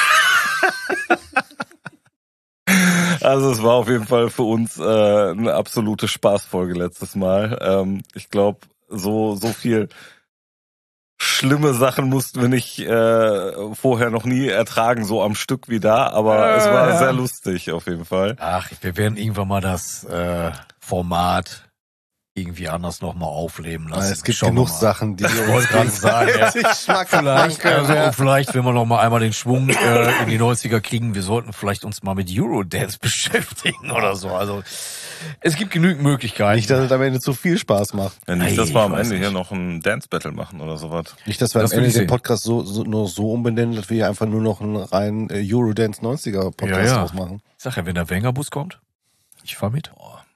Also es war auf jeden Fall für uns äh, eine absolute Spaßfolge letztes Mal. Ähm, ich glaube, so so viel schlimme Sachen mussten wir nicht äh, vorher noch nie ertragen, so am Stück wie da. Aber Äh, es war ja. sehr lustig auf jeden Fall. Ach, wir werden irgendwann mal das äh, Format irgendwie anders nochmal aufleben lassen. Es gibt Schauen wir genug mal. Sachen, die Ich wollte gerade sagen, ja. Schmackhaft Vielleicht, machen also, können. vielleicht, wenn wir noch mal einmal den Schwung äh, in die neunziger kriegen, wir sollten vielleicht uns mal mit Eurodance beschäftigen oder so. Also es gibt genügend Möglichkeiten. Nicht, dass es am Ende zu viel Spaß macht. Ja, nicht, Ei, dass wir am ich weiß Ende hier nicht. noch ein Dance-Battle machen oder sowas. Nicht, dass wir Das am will Ende ich den sehen. Podcast so, so nur so umbenennen, dass wir hier einfach nur noch einen reinen äh, Eurodance neunziger Podcast Ja, ja. draus machen. Ich sag ja, wenn der Wengerbus kommt, ich fahr mit.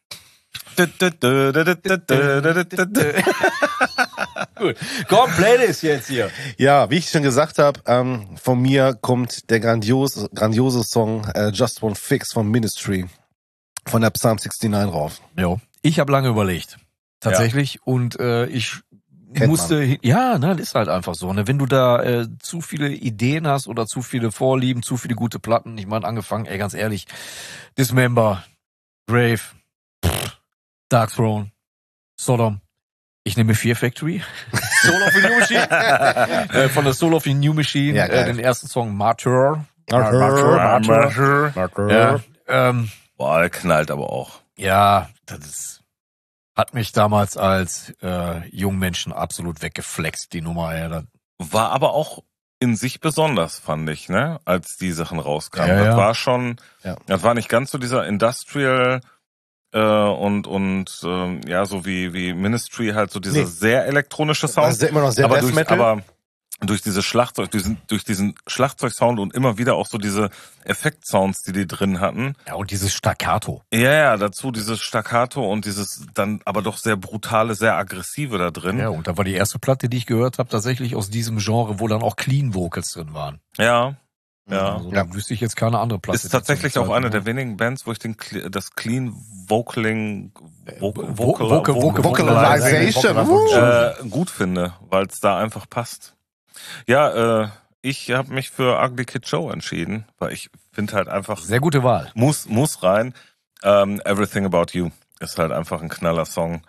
Gut. Komm, Playlist jetzt hier. Ja, wie ich schon gesagt habe, ähm, von mir kommt der grandiose, grandiose Song äh, Just One Fix von Ministry von der Psalm neunundsechzig rauf. Jo. Ich habe lange überlegt. Tatsächlich. Und äh, ich Kennt musste, ja, ne, das ist halt einfach so. Ne? Wenn du da äh, zu viele Ideen hast oder zu viele Vorlieben, zu viele gute Platten, ich meine, angefangen, ey, ganz ehrlich, Dismember, Grave, pff, Dark Throne, Sodom. Ich nehme Fear Factory. Soul of the New Machine. äh, von der Soul of the New Machine, Ja, äh, geil. den ersten Song Martyr. Martyr. Martyr. Martyr. Ja, ähm, Boah, der knallt aber auch. ja, das ist, hat mich damals als äh, jungen Menschen absolut weggeflext, die Nummer. Ja, das, War aber auch in sich besonders, fand ich, ne? Als die Sachen rauskamen. Ja, das ja. war schon, Ja. das war nicht ganz so dieser Industrial äh, und und ähm, ja, so wie wie Ministry halt so dieser Nee. sehr elektronische Sound. Also immer noch sehr aber Death durch, Metal. aber durch dieses Schlagzeug, durch diesen, durch diesen Schlagzeugsound und immer wieder auch so diese Effektsounds, die die drin hatten. ja, und dieses Staccato. Ja, ja, dazu dieses Staccato und dieses dann aber doch sehr brutale, sehr aggressive da drin. Ja, und da war die erste Platte, die ich gehört habe, tatsächlich aus diesem Genre, wo dann auch Clean Vocals drin waren. Ja, ja. Also, Ja. da wüsste ich jetzt keine andere Platte. Ist tatsächlich die zu auch der eine Zeit der wenigen Bands, wo ich den Cle- das Clean Vocaling Vo- Vo- Vocal, Vocal- Vocal- Vocalization. Vocalization. äh, gut finde, weil es da einfach passt. Ja, äh, ich habe mich für Ugly Kid Joe entschieden, weil ich finde halt einfach Sehr gute Wahl. muss muss rein. Ähm, Everything About You ist halt einfach ein knaller Song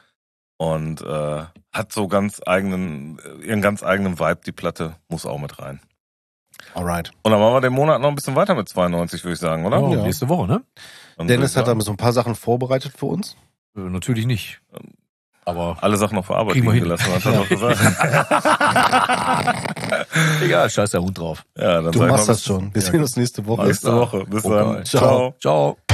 und äh, hat so ganz eigenen ihren ganz eigenen Vibe. Die Platte muss auch mit rein. Alright. Und dann machen wir den Monat noch ein bisschen weiter mit zweiundneunzig, würde ich sagen, oder? Oh, Ja. Nächste Woche, ne? Dann Dennis würde hat ich da so ein paar Sachen vorbereitet für uns. Äh, natürlich nicht. Aber alle Sachen auf der Arbeit Kriegen wir liegen hin. gelassen, hat er doch gesagt. egal, scheiß der Hund drauf. Ja, dann Du sag ich machst mal das schon. Wir sehen uns nächste Woche. Nächste Woche. Bis dann. Okay. Ciao. Ciao.